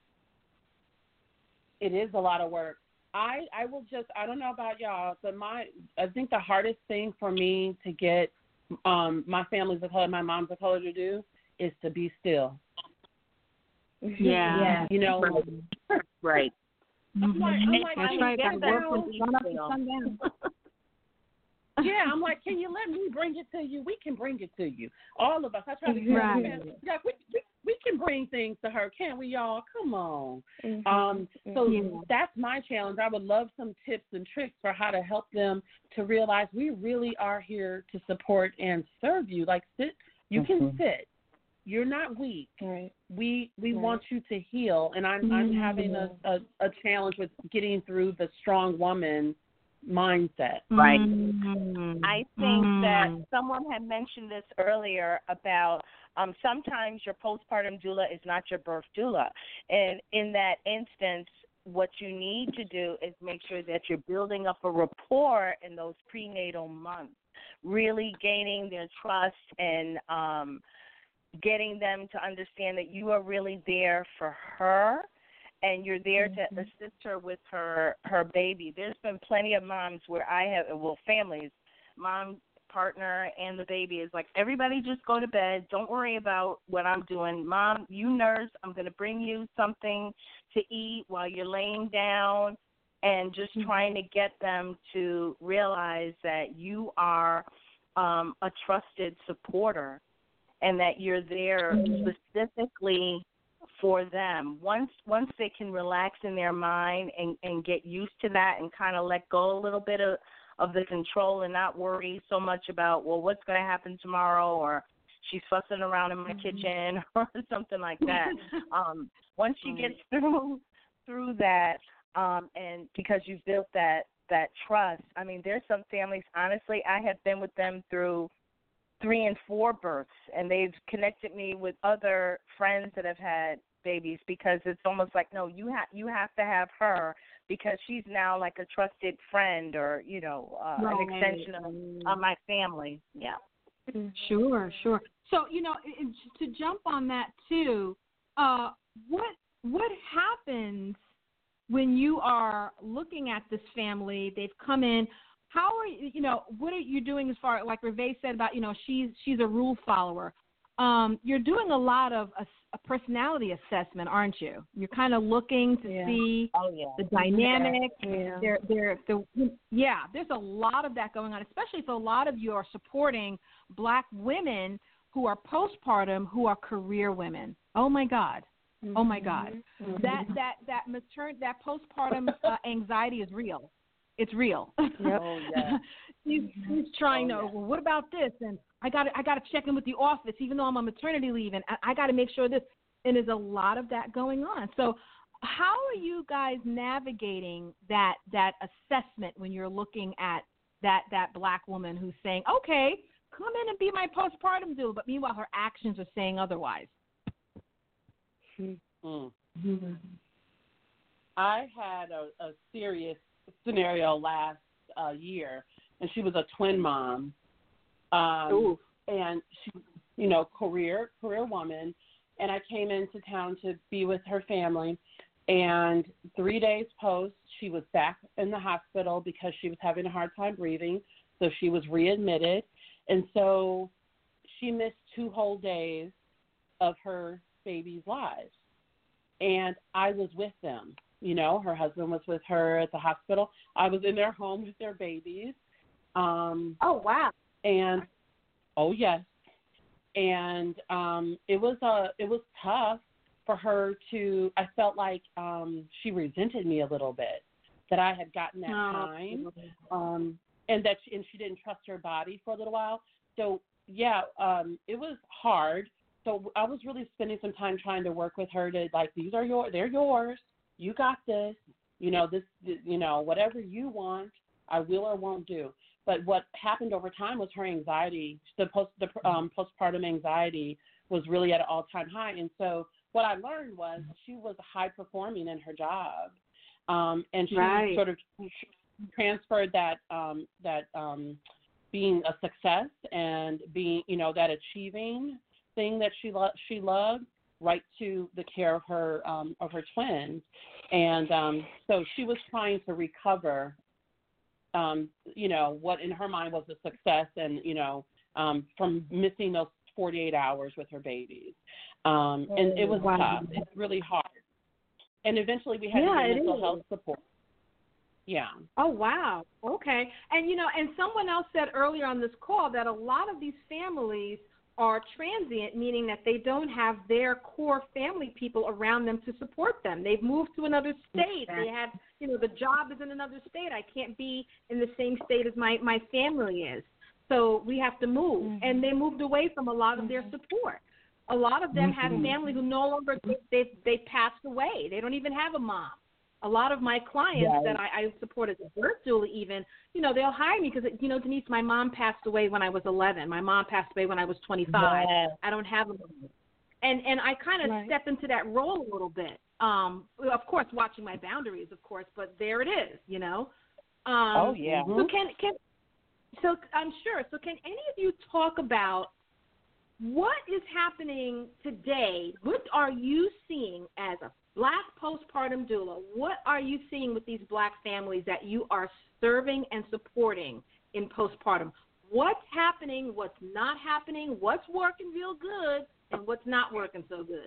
It is a lot of work. I, I will just, I don't know about y'all, but my, I think the hardest thing for me to get um, my family's of color, my mom's of color to do is to be still. Yeah. Yeah. You know, Right. Right. I'm like, I'm like, That's can right. you Gotta get work down? from sun up to sundown. Yeah, I'm like, can you let me bring it to you? We can bring it to you. All of us. I try to tell Right. my family, yeah, we, we we can bring things to her, can't we, y'all? Come on. Mhm. Um, so Yeah. that's my challenge. I would love some tips and tricks for how to help them to realize we really are here to support and serve you. Like, sit, you can Mhm. sit. You're not weak. Right. We we Right. want you to heal, and I'm I'm having a, a a challenge with getting through the strong woman mindset. Right. Mm-hmm. I think that someone had mentioned this earlier about um, sometimes your postpartum doula is not your birth doula. And in that instance, what you need to do is make sure that you're building up a rapport in those prenatal months, really gaining their trust and um, getting them to understand that you are really there for her. And you're there to assist her with her her baby. There's been plenty of moms where I have, well, families, mom, partner, and the baby is like, everybody just go to bed. Don't worry about what I'm doing. Mom, you nurse. I'm going to bring you something to eat while you're laying down, and just trying to get them to realize that you are um, a trusted supporter and that you're there specifically for them. Once once they can relax in their mind and, and get used to that and kind of let go a little bit of, of the control and not worry so much about, well, what's going to happen tomorrow, or she's fussing around in my mm-hmm. kitchen or something like that. um, once she gets through through that, um, and because you've built that that trust. I mean, there's some families, honestly, I have been with them through three and four births, and they've connected me with other friends that have had babies because it's almost like, no, you have you have to have her because she's now like a trusted friend or, you know, uh, right. an extension of, of my family. Yeah. Sure, sure. So, you know, to jump on that too, uh, what what happens when you are looking at this family? They've come in. How are you? You know, what are you doing as far like Reve said about? You know, she's she's a rule follower. Um, you're doing a lot of a, a personality assessment, aren't you? You're kind of looking to yeah. see oh, yeah. the dynamic. Yeah. There, there, the yeah. There's a lot of that going on, especially if a lot of you are supporting Black women who are postpartum, who are career women. Oh my God. Mm-hmm. Oh my God. Mm-hmm. That that that matern that postpartum uh, anxiety is real. It's real. Yep. Oh, yeah. he's, he's trying oh, to. Yeah. Well, what about this? And I got I got to check in with the office, even though I'm on maternity leave, and I, I got to make sure this. And there's a lot of that going on. So, how are you guys navigating that that assessment when you're looking at that that Black woman who's saying, "Okay, come in and be my postpartum doula," but meanwhile her actions are saying otherwise? Mm. Mm-hmm. I had a, a serious scenario last uh, year, and she was a twin mom, um, and she, you know, career career woman, and I came into town to be with her family, and three days post, she was back in the hospital because she was having a hard time breathing, so she was readmitted, and so she missed two whole days of her baby's lives, and I was with them. You know, her husband was with her at the hospital. I was in their home with their babies. Um, oh, wow. And, oh, yes. And um, it was uh, it was tough for her to, I felt like um, she resented me a little bit, that I had gotten that oh. time, um, and that she, and she didn't trust her body for a little while. So, yeah, um, it was hard. So I was really spending some time trying to work with her to, like, these are your, they're yours. You got this, you know, this, you know, whatever you want, I will or won't do. But what happened over time was her anxiety, the post, the um, postpartum anxiety was really at an all-time high. And so what I learned was she was high performing in her job, um, and she right. sort of transferred that um, that um, being a success and being, you know, that achieving thing that she lo- she loved right to the care of her um, of her twins, and um, so she was trying to recover, um, you know, what in her mind was a success, and you know, um, from missing those forty-eight hours with her babies, um, and it was wow. tough. It's really hard, and eventually we had yeah, to get mental is. health support. Yeah. Oh, wow. Okay. And, you know, and someone else said earlier on this call that a lot of these families are transient, meaning that they don't have their core family people around them to support them. They've moved to another state. They have, you know, the job is in another state. I can't be in the same state as my, my family is. So we have to move. Mm-hmm. And they moved away from a lot of their support. A lot of them mm-hmm. have family who no longer, they they passed away. They don't even have a mom. A lot of my clients right. that I, I support as a birth doula even, you know, they'll hire me because, you know, Denise, my mom passed away when I was eleven. My mom passed away when I was twenty-five. Yes. I don't have a mom. And, and I kind of right. step into that role a little bit. Um, of course, watching my boundaries, of course, but there it is, you know. Um, oh, yeah. So can, can, so I'm sure. So can any of you talk about what is happening today? What are you seeing as a Black postpartum doula? What are you seeing with these Black families that you are serving and supporting in postpartum? What's happening? What's not happening? What's working real good? And what's not working so good?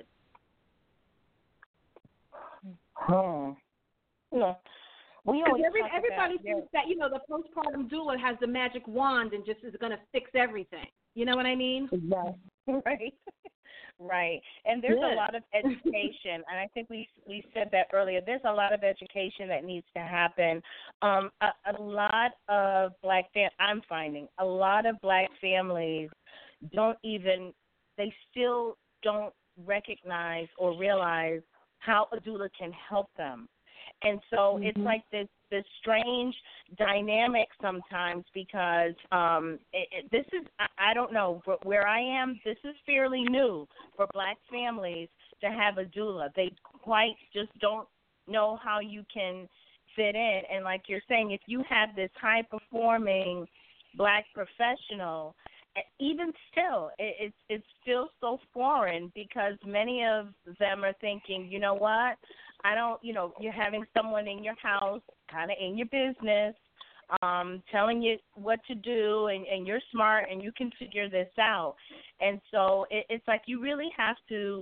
Hmm. No. We always every, talk everybody about, thinks yeah. that, you know, the postpartum doula has the magic wand and just is going to fix everything. You know what I mean? Right. Right. Right. And there's Good. a lot of education, and I think we we said that earlier. There's a lot of education that needs to happen. Um, a, a lot of Black fam- I'm finding a lot of Black families don't even, they still don't recognize or realize how a doula can help them. And so mm-hmm. it's like this this strange dynamic sometimes because um, it, it, this is, I, I don't know, but where I am, this is fairly new for black families to have a doula. They quite just don't know how you can fit in. And like you're saying, if you have this high-performing black professional, even still, it, it's it's still so foreign because many of them are thinking, you know what, I don't, you know, you're having someone in your house, kind of in your business, um, telling you what to do, and, and you're smart and you can figure this out. And so it, it's like you really have to,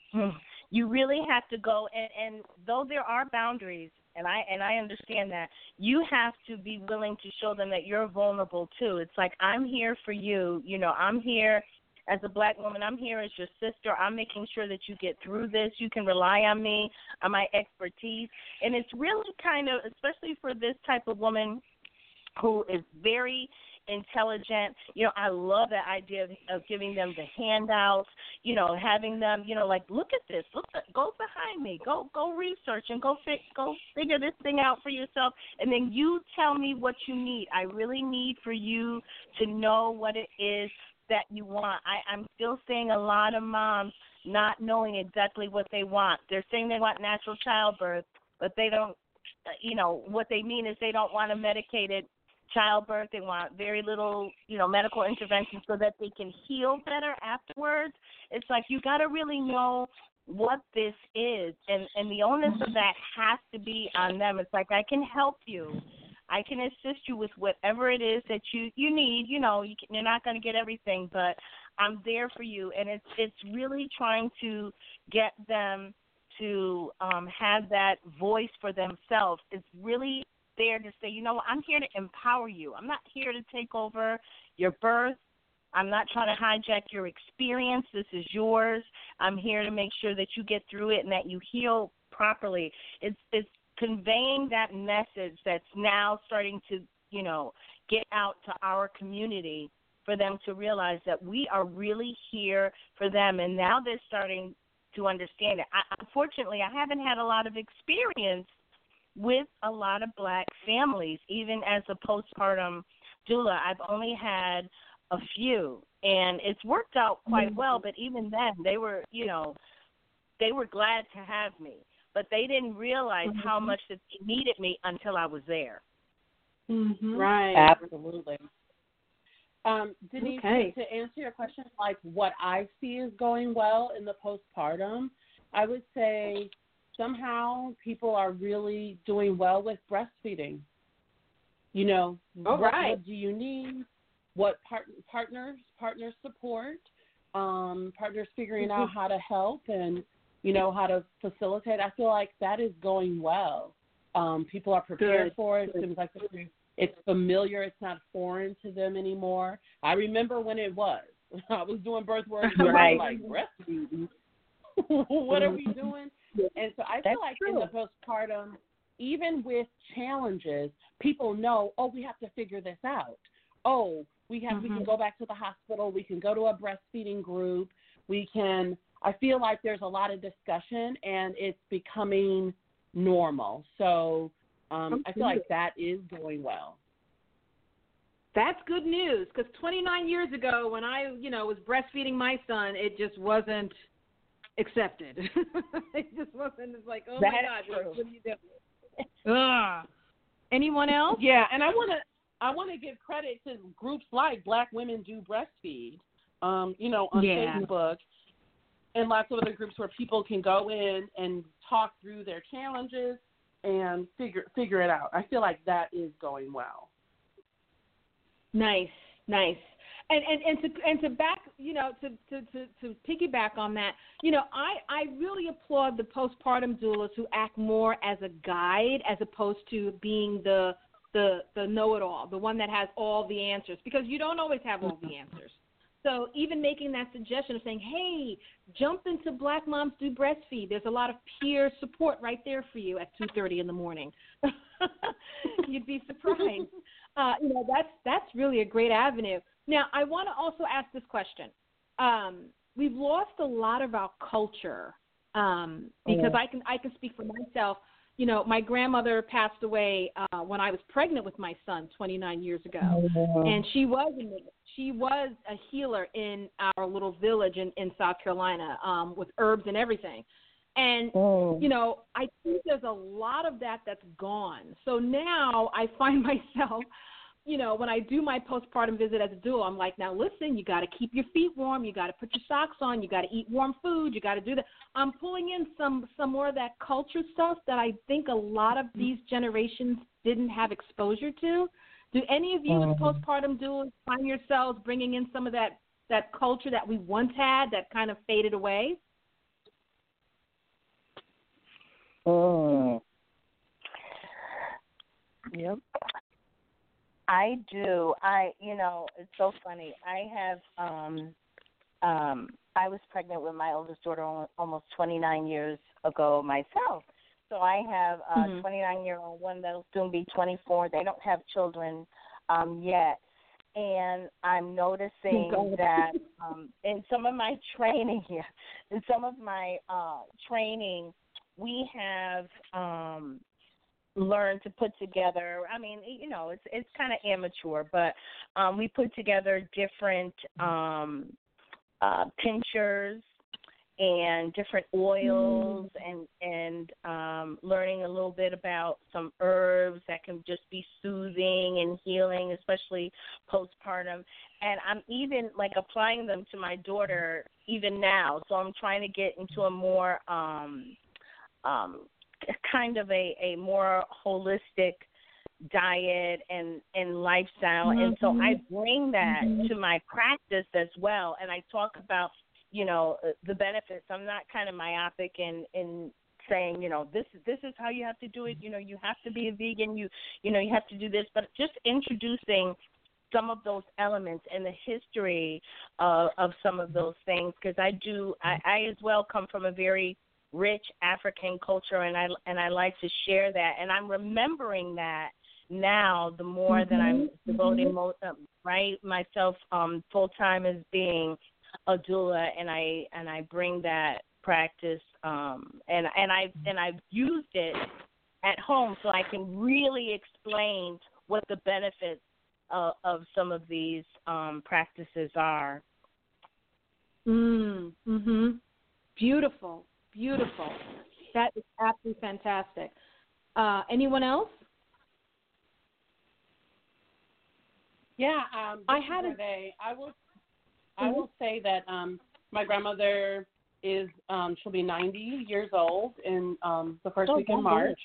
you really have to go, and, and though there are boundaries, and I and I understand that, you have to be willing to show them that you're vulnerable too. It's like, I'm here for you. You know, I'm here as a black woman. I'm here as your sister. I'm making sure that you get through this. You can rely on me, on my expertise. And it's really kind of, especially for this type of woman who is very intelligent. You know, I love that idea of, of giving them the handouts, you know, having them, you know, like, look at this, look, at, go behind me, go go research and go, fi- go figure this thing out for yourself, and then you tell me what you need. I really need for you to know what it is that you want. I, I'm still seeing a lot of moms not knowing exactly what they want. They're saying they want natural childbirth, but they don't, you know, what they mean is they don't want a medicated childbirth. They want very little, you know, medical intervention so that they can heal better afterwards. It's like you got to really know what this is, and, and the onus of that has to be on them. It's like, I can help you. I can assist you with whatever it is that you, you need. You know, you can, you're not going to get everything, but I'm there for you. And it's it's really trying to get them to um, have that voice for themselves. It's really there to say, you know what, I'm here to empower you. I'm not here to take over your birth. I'm not trying to hijack your experience. This is yours. I'm here to make sure that you get through it and that you heal properly. It's it's conveying that message that's now starting to, you know, get out to our community for them to realize that we are really here for them. And now they're starting to understand it. I, unfortunately, I haven't had a lot of experience with a lot of black families, even as a postpartum doula. I've only had a few, and it's worked out quite well, but even then, they were, you know, they were glad to have me, but they didn't realize mm-hmm. how much that they needed me until I was there. Mm-hmm. Right. Absolutely. Um, Denise, okay. to, to answer your question, like what I see is going well in the postpartum, I would say somehow people are really doing well with breastfeeding. You know, oh, what, right. what do you need? What part, partners, partner support, um, partners figuring mm-hmm. out how to help and, you know, how to facilitate. I feel like that is going well. Um, people are prepared Good. for it. It seems like it's familiar. It's not foreign to them anymore. I remember when it was. I was doing birth work. Right. I was like, breastfeeding? What are we doing? And so I feel That's like true. in the postpartum, even with challenges, people know, oh, we have to figure this out. Oh, we have mm-hmm. we can go back to the hospital. We can go to a breastfeeding group. We can. I feel like there's a lot of discussion, and it's becoming normal. So um, I feel like that is going well. That's good news, because twenty-nine years ago, when I, you know, was breastfeeding my son, it just wasn't accepted. It just wasn't. It's like, oh That's my God, true. what are you doing? Ugh. Anyone else? Yeah, and I want to I want to give credit to groups like Black Women Do Breastfeed, um, you know, on yeah. Facebook, and lots of other groups where people can go in and talk through their challenges and figure figure it out. I feel like that is going well. Nice, nice. And and, and to and to back, you know, to, to, to, to piggyback on that, you know, I, I really applaud the postpartum doulas who act more as a guide as opposed to being the the the know-it-all, the one that has all the answers, because you don't always have all the answers. So even making that suggestion of saying, hey, jump into Black Moms Do Breastfeed. There's a lot of peer support right there for you at two thirty in the morning. You'd be surprised. Uh, you know, that's that's really a great avenue. Now, I want to also ask this question. Um, we've lost a lot of our culture um, because I can I can speak for myself. you know, my grandmother passed away uh, when I was pregnant with my son twenty-nine years ago, mm-hmm. and she was she was a healer in our little village in, in South Carolina um, with herbs and everything. And, oh. you know, I think there's a lot of that that's gone. So now I find myself, you know, when I do my postpartum visit as a doula, I'm like, now listen, you got to keep your feet warm. You got to put your socks on. You got to eat warm food. You got to do that. I'm pulling in some, some more of that culture stuff that I think a lot of these generations didn't have exposure to. Do any of you as postpartum doulas find yourselves bringing in some of that, that culture that we once had that kind of faded away? Oh. Yep. I do. I, you know, it's so funny. I have, um, um, I was pregnant with my oldest daughter almost twenty-nine years ago myself. So I have a mm-hmm. twenty-nine-year-old one that'll soon be twenty-four. They don't have children um, yet. And I'm noticing oh, that um, in some of my training here, in some of my uh, training, we have um, learned to put together, I mean, you know, it's it's kind of amateur, but um, we put together different um, uh, tinctures and different oils mm. and, and um, learning a little bit about some herbs that can just be soothing and healing, especially postpartum. And I'm even, like, applying them to my daughter even now. So I'm trying to get into a more um, – Um, kind of a, a more holistic diet and, and lifestyle. Mm-hmm. And so I bring that mm-hmm. to my practice as well. And I talk about, you know, the benefits. I'm not kind of myopic in, in saying, you know, this, this is how you have to do it. You know, you have to be a vegan. You, you know, you have to do this. But just introducing some of those elements and the history uh, of some of those things, because I do, I, I as well come from a very rich African culture, and I and I like to share that, and I'm remembering that now the more mm-hmm. that I'm devoting mm-hmm. most, uh, right myself um, full time as being a doula, and I and I bring that practice um, and and I and I've used it at home so I can really explain what the benefits uh, of some of these um, practices are. Mm, mhm. Beautiful. Beautiful. That is absolutely fantastic. Uh, anyone else? Yeah, um, I had a day. I will. I will say that um, my grandmother is. Um, she'll be ninety years old in um, the first oh, week in March,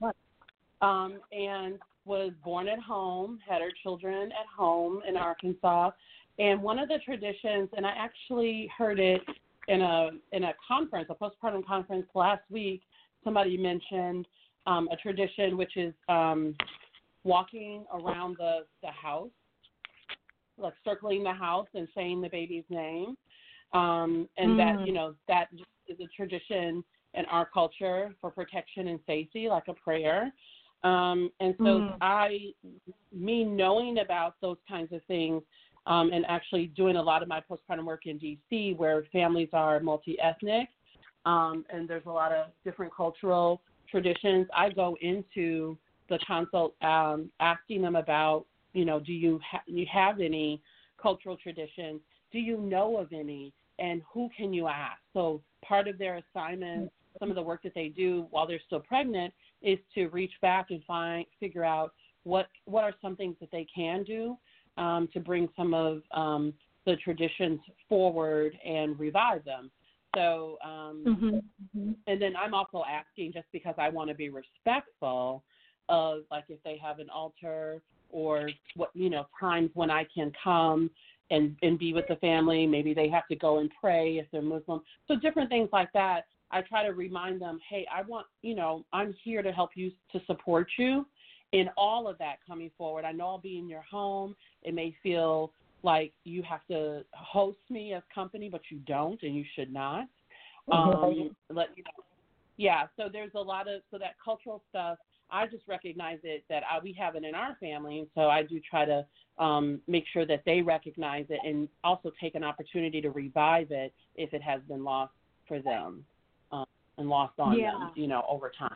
um, and was born at home. Had her children at home in Arkansas, and one of the traditions, and I actually heard it in a in a conference, a postpartum conference last week. Somebody mentioned um, a tradition which is um, walking around the, the house, like circling the house and saying the baby's name. Um, and mm. that, you know, that is a tradition in our culture for protection and safety, like a prayer. Um, and so mm. I, me knowing about those kinds of things, Um, and actually doing a lot of my postpartum work in D C where families are multi-ethnic um, and there's a lot of different cultural traditions. I go into the consult um, asking them about, you know, do you, ha- you have any cultural traditions? Do you know of any? And who can you ask? So part of their assignment, some of the work that they do while they're still pregnant is to reach back and find, figure out what what are some things that they can do Um, to bring some of um, the traditions forward and revive them. So, um, mm-hmm. and then I'm also asking just because I want to be respectful of, like, if they have an altar or what, you know, times when I can come and, and be with the family. Maybe they have to go and pray if they're Muslim. So different things like that. I try to remind them, hey, I want, you know, I'm here to help you, to support you in all of that coming forward. I know I'll be in your home. It may feel like you have to host me as company, but you don't, and you should not. Um, let you know. Yeah, so there's a lot of, so that cultural stuff, I just recognize it that I, we have it in our family, and so I do try to um, make sure that they recognize it and also take an opportunity to revive it if it has been lost for them um, and lost on yeah. them, you know, over time.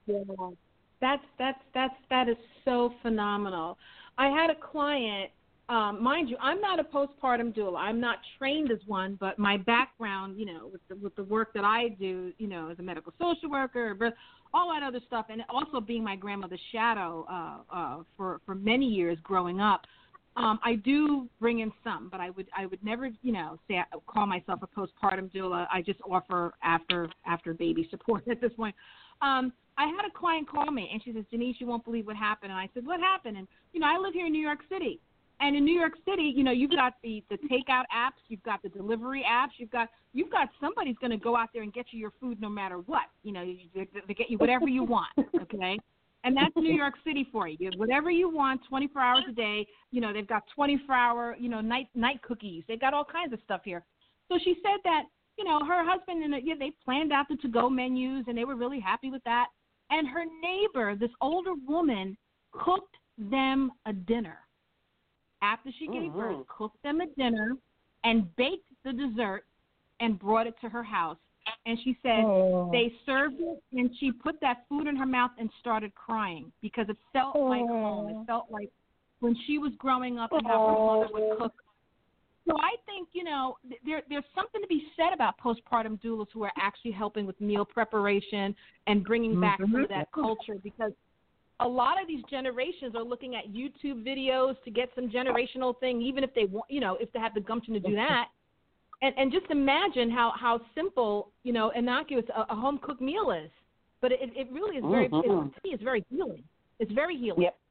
Yeah. That's that's that's that is so phenomenal. I had a client, um, mind you, I'm not a postpartum doula. I'm not trained as one, but my background, you know, with the, with the work that I do, you know, as a medical social worker, birth, all that other stuff, and also being my grandmother's shadow uh, uh, for for many years growing up. Um, I do bring in some, but I would I would never, you know, say call myself a postpartum doula. I just offer after after baby support at this point. Um, I had a client call me, and she says, Denise, you won't believe what happened. And I said, what happened? And, you know, I live here in New York City. And in New York City, you know, you've got the, the takeout apps, you've got the delivery apps, you've got you've got somebody's going to go out there and get you your food no matter what. You know, they, they get you whatever you want, okay? And that's New York City for you. You have whatever you want, twenty-four hours a day. You know, they've got twenty-four hour, you know, night night cookies. They've got all kinds of stuff here. So she said that, you know, her husband and yeah, they planned out the to-go menus, and they were really happy with that. And her neighbor, this older woman, cooked them a dinner. After she gave mm-hmm. birth, cooked them a dinner and baked the dessert and brought it to her house. And she said oh. they served it, and she put that food in her mouth and started crying because it felt oh. like home. It felt like when she was growing up and how her mother would cook. So I think, you know, there there's something to be said about postpartum doulas who are actually helping with meal preparation and bringing back mm-hmm. some of that culture, because a lot of these generations are looking at YouTube videos to get some generational thing, even if they want, you know, if they have the gumption to do that. And and just imagine how, how simple, you know, innocuous a, a home cooked meal is. But it, it really is very, mm-hmm. it, to me, it's very healing. It's very healing. Yep.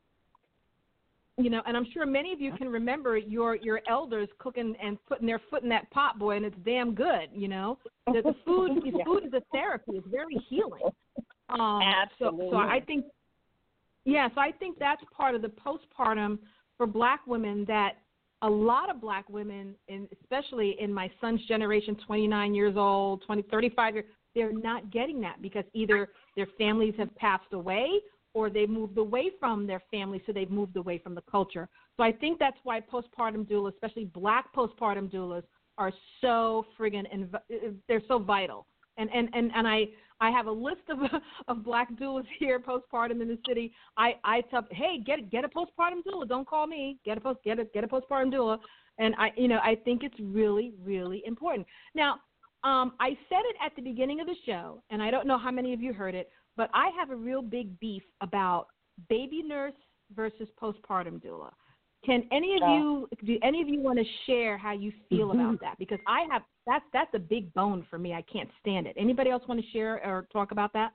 You know, and I'm sure many of you can remember your, your elders cooking and putting their foot in that pot, boy, and it's damn good. You know, the, the food, the yeah. food is a therapy. It's very healing. Um, Absolutely. So, so I think, yeah, so I think that's part of the postpartum for Black women, that a lot of Black women, in, especially in my son's generation, twenty-nine years old, twenty, thirty-five years, they're not getting that because either their families have passed away or they've moved away from their family, so they've moved away from the culture. So I think that's why postpartum doulas, especially Black postpartum doulas, are so friggin' inv- they're so vital. And and, and, and I, I have a list of of Black doulas here, postpartum in the city. I, I tell, hey, get get a postpartum doula. Don't call me. Get a post get a get a postpartum doula. And I you know I think it's really really important. Now, um, I said it at the beginning of the show, and I don't know how many of you heard it, but I have a real big beef about baby nurse versus postpartum doula. Can any of you, do any of you want to share how you feel Mm-hmm. about that? Because I have, that's, that's a big bone for me. I can't stand it. Anybody else want to share or talk about that?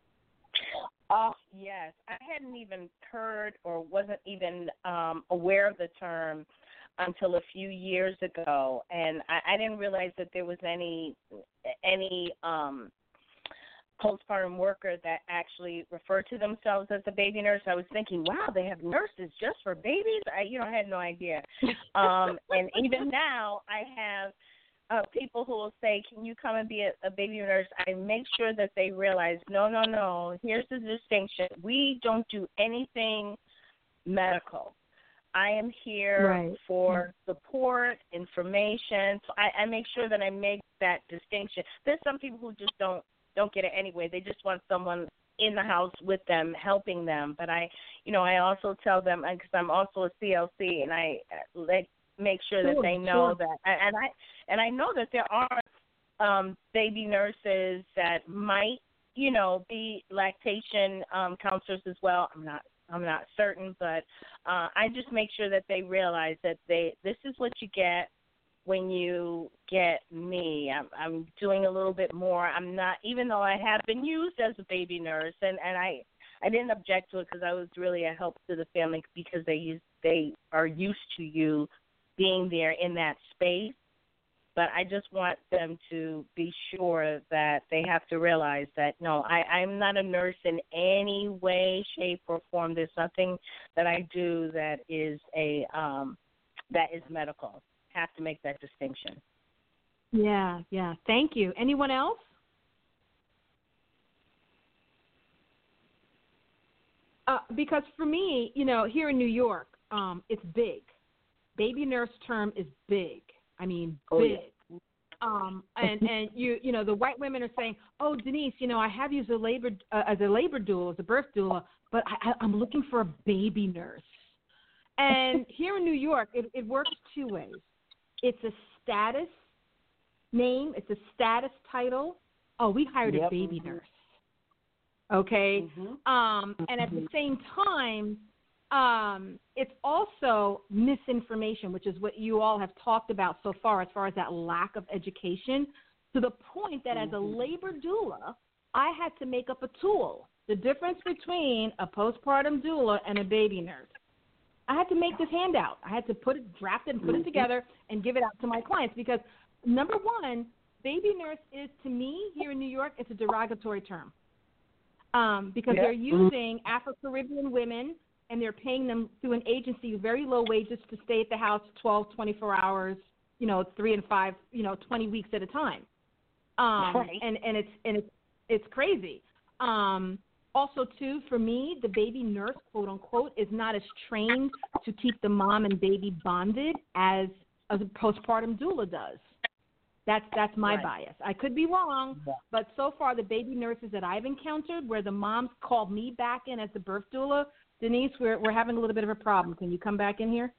Oh, yes. I hadn't even heard or wasn't even um, aware of the term until a few years ago. And I, I didn't realize that there was any, any, um, postpartum worker that actually refer to themselves as a baby nurse. I was thinking, wow, they have nurses just for babies? I, you know, I had no idea. Um, and even now I have uh, people who will say, can you come and be a, a baby nurse? I make sure that they realize, no, no, no, here's the distinction. We don't do anything medical. I am here Right. for support, information. So I, I make sure that I make that distinction. There's some people who just don't don't get it anyway. They just want someone in the house with them, helping them. But I, you know, I also tell them, because I'm also a C L C, and I let make sure Sure, that they know sure. that. And I and I know that there are um, baby nurses that might, you know, be lactation um, counselors as well. I'm not. I'm not certain, but uh, I just make sure that they realize that they this is what you get when you get me. I'm, I'm doing a little bit more. I'm not, even though I have been used as a baby nurse, and, and I I didn't object to it because I was really a help to the family because they use they are used to you being there in that space. But I just want them to be sure that they have to realize that, no, I, I'm not a nurse in any way, shape, or form. There's nothing that I do that is a um, that is medical. Have to make that distinction. Yeah, yeah. Thank you. Anyone else? Uh, because for me, you know, here in New York, um, it's big. Baby nurse term is big. I mean, Oh, big. yeah. Um, and and you you know the white women are saying, oh Denise, you know I have you as a labor uh, as a labor doula, as a birth doula, but I, I'm looking for a baby nurse. And here in New York, it, it works two ways. It's a status name, it's a status title. Oh, we hired Yep. a baby nurse. Okay, Mm-hmm. um, and at the same time, um, it's also misinformation, which is what you all have talked about so far, as far as that lack of education, to the point that as a labor doula, I had to make up a tool. The difference between a postpartum doula and a baby nurse. I had to make this handout. I had to put it, draft it, and put it together and give it out to my clients because, number one, baby nurse is, to me, here in New York, it's a derogatory term. Um, because Yep. they're using Afro-Caribbean women and they're paying them through an agency very low wages to stay at the house twelve, twenty-four hours, you know, three and five, you know, twenty weeks at a time. Um, Right. and, and it's and it's it's crazy. Um, also, too, for me, the baby nurse, quote unquote, is not as trained to keep the mom and baby bonded as a postpartum doula does. That's that's my Right. bias. I could be wrong, but so far the baby nurses that I've encountered, where the moms called me back in as the birth doula, Denise, we're we're having a little bit of a problem. Can you come back in here?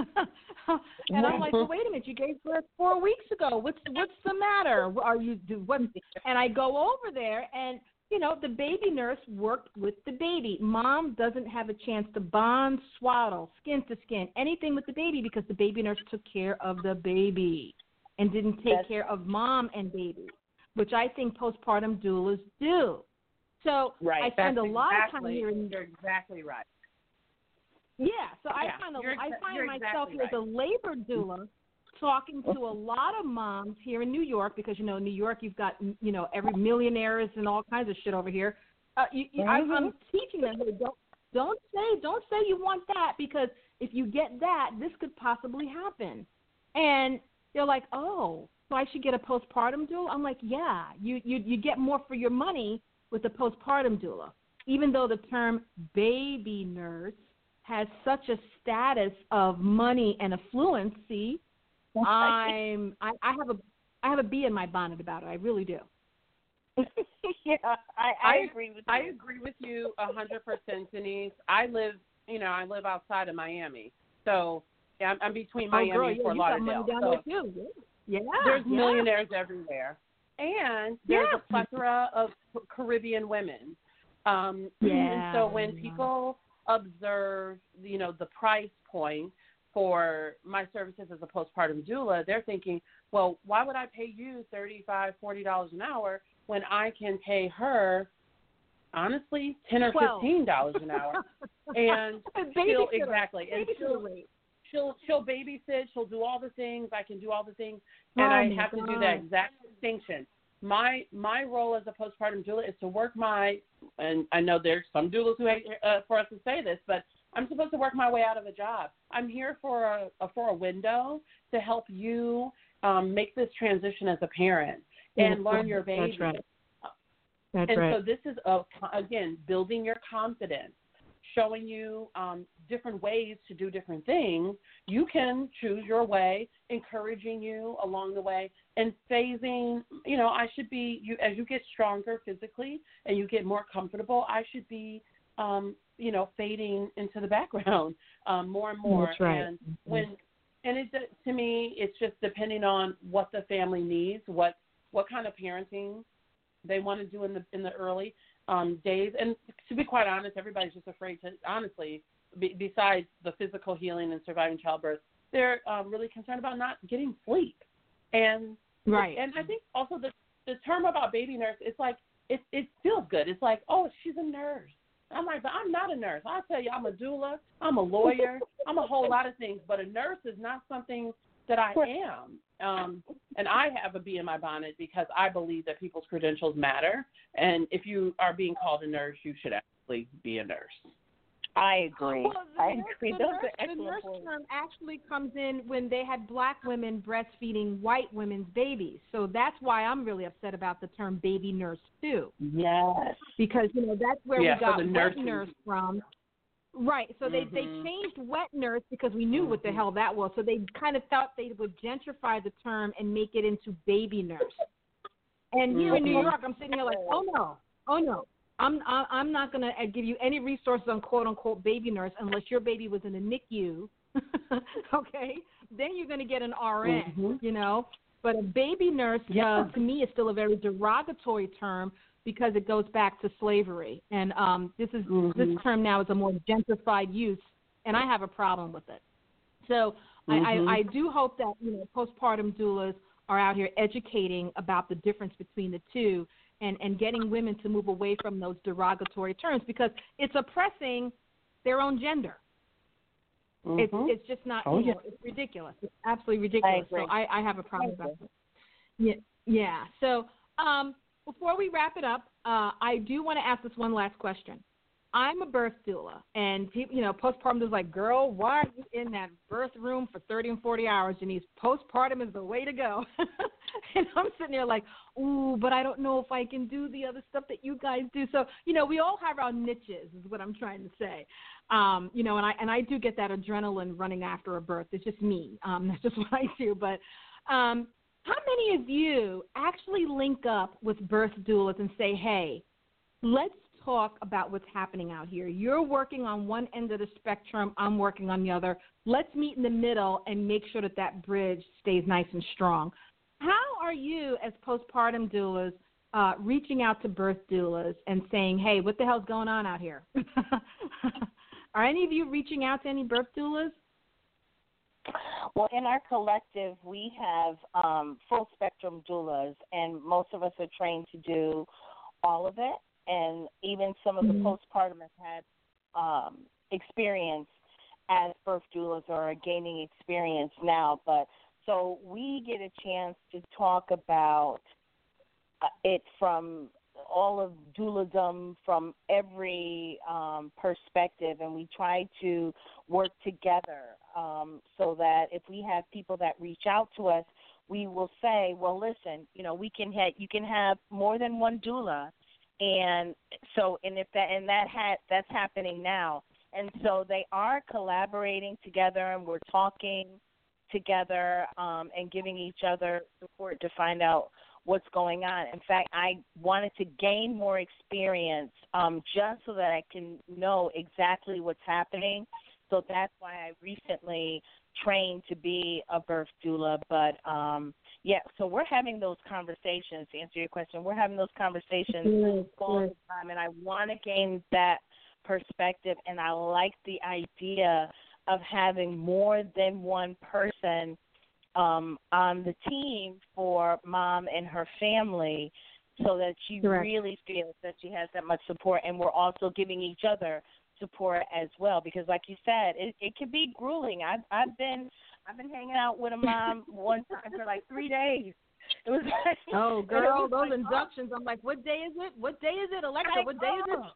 And I'm like, well, wait a minute, you gave birth four weeks ago. What's what's the matter? Are you do what? And I go over there, and you know, the baby nurse worked with the baby. Mom doesn't have a chance to bond, swaddle, skin to skin, anything with the baby because the baby nurse took care of the baby and didn't take That's- care of mom and baby, which I think postpartum doulas do. So Right. I spend That's a lot exactly, of time here in You're exactly right. yeah, so Yeah, I kind of you're I exa- find you're myself exactly here as a labor doula talking to a lot of moms here in New York because, you know, New York, you've got, you know, every millionaires and all kinds of shit over here. Uh, you, you, I, I'm teaching them, hey, don't, don't say, don't say you want that because if you get that, this could possibly happen. And they're like, oh, so I should get a postpartum doula? I'm like, yeah, you, you, you get more for your money with a postpartum doula, even though the term baby nurse has such a status of money and affluency. I'm I, I have a I have a bee in my bonnet about it. I really do. yeah, I, I agree with you. I agree with you a hundred percent, Denise. I live, you know, I live outside of Miami, so yeah, I'm, I'm between Miami oh, girl, and yeah, Fort you got Lauderdale. money down so there too. Yeah, there's yeah. millionaires everywhere, and there's Yeah. a plethora of Caribbean women. Um, Yeah. And so when people observe, you know, the price point for my services as a postpartum doula, they're thinking, well, why would I pay you thirty-five dollars, forty dollars an hour when I can pay her, honestly, ten or twelve fifteen dollars an hour? And she'll, Babysitter. exactly. And Babysitter she'll, rate. she'll, she'll babysit, she'll do all the things, I can do all the things, and Oh, I my have to do God. that exact distinction. My my role as a postpartum doula is to work my, and I know there's some doulas who hate uh, for us to say this, but I'm supposed to work my way out of a job. I'm here for a, a for a window to help you um, make this transition as a parent and learn your baby. That's right. That's and right. so this is, a, again, building your confidence, showing you um, different ways to do different things. You can choose your way, encouraging you along the way, and phasing, you know, I should be, you as you get stronger physically and you get more comfortable, I should be, um, you know, fading into the background um, more and more. That's right. And when, and it, to me, it's just depending on what the family needs, what what kind of parenting they want to do in the in the early um, days. And to be quite honest, everybody's just afraid to, honestly, be, besides the physical healing and surviving childbirth, they're um, really concerned about not getting sleep. And Right. and I think also the the term about baby nurse, it's like, it it feels good. It's like, oh, she's a nurse. I'm like, but I'm not a nurse. I'll tell you, I'm a doula, I'm a lawyer, I'm a whole lot of things, but a nurse is not something that I am. Um, and I have a bee in my bonnet because I believe that people's credentials matter. And if you are being called a nurse, you should actually be a nurse. I agree. Well, the I nurse, agree. the Those nurse, are the excellent nurse points. term actually comes in when they had black women breastfeeding white women's babies. So that's why I'm really upset about the term baby nurse too. Yes. Because, you know, that's where Yeah, we so got the wet nursing- nurse from. Right. So they, mm-hmm. they changed wet nurse because we knew mm-hmm. what the hell that was. So they kind of thought they would gentrify the term and make it into baby nurse. And here mm-hmm. in New York, I'm sitting here like, oh no, oh no, I'm I'm not going to give you any resources on quote unquote baby nurse unless your baby was in a N I C U. Okay, then you're going to get an R N. Mm-hmm. You know, but a baby nurse yeah. uh, to me is still a very derogatory term because it goes back to slavery. And um, this is mm-hmm. this term now is a more gentrified use, and I have a problem with it. So mm-hmm. I, I, I do hope that you know postpartum doulas are out here educating about the difference between the two and, and getting women to move away from those derogatory terms because it's oppressing their own gender. Mm-hmm. It's it's just not, oh, you know, yeah. it's ridiculous. It's absolutely ridiculous. I so I, I have a problem with that. Yeah, yeah. So um, before we wrap it up, uh, I do want to ask this one last question. I'm a birth doula, and people, you know, postpartum is like, girl, why are you in that birth room for thirty and forty hours? Denise, postpartum is the way to go. And I'm sitting there like, ooh, but I don't know if I can do the other stuff that you guys do. So, you know, we all have our niches, is what I'm trying to say. Um, you know, and I and I do get that adrenaline running after a birth. It's just me. Um, that's just what I do. But um, how many of you actually link up with birth doulas and say, hey, let's talk about what's happening out here. You're working on one end of the spectrum. I'm working on the other. Let's meet in the middle and make sure that that bridge stays nice and strong. How are you as postpartum doulas uh, reaching out to birth doulas and saying, hey, what the hell's going on out here? Are any of you reaching out to any birth doulas? Well, in our collective, we have um, full spectrum doulas, and most of us are trained to do all of it. And even some of the mm-hmm. postpartum have had um, experience as birth doulas or are gaining experience now. But so we get a chance to talk about uh, it from all of douladom, from every um, perspective, and we try to work together um, so that if we have people that reach out to us, we will say, well, listen, you know, we can ha- you can have more than one doula. And so, and if that, and that ha- that's happening now. And so they are collaborating together, and we're talking together um, and giving each other support to find out what's going on. In fact, I wanted to gain more experience um, just so that I can know exactly what's happening. So that's why I recently trained to be a birth doula. But, um, yeah, so we're having those conversations. To answer your question, we're having those conversations mm-hmm. all the time, and I want to gain that perspective, and I like the idea of having more than one person um, on the team for mom and her family so that she Correct. Really feels that she has that much support, and we're also giving each other support as well, because like you said, it, it can be grueling. I've I've been I've been hanging out with a mom one time for like three days. It was like, oh girl, was those like, inductions. Oh. I'm like, what day is it? What day is it, Alexa? Like, what day oh. is it?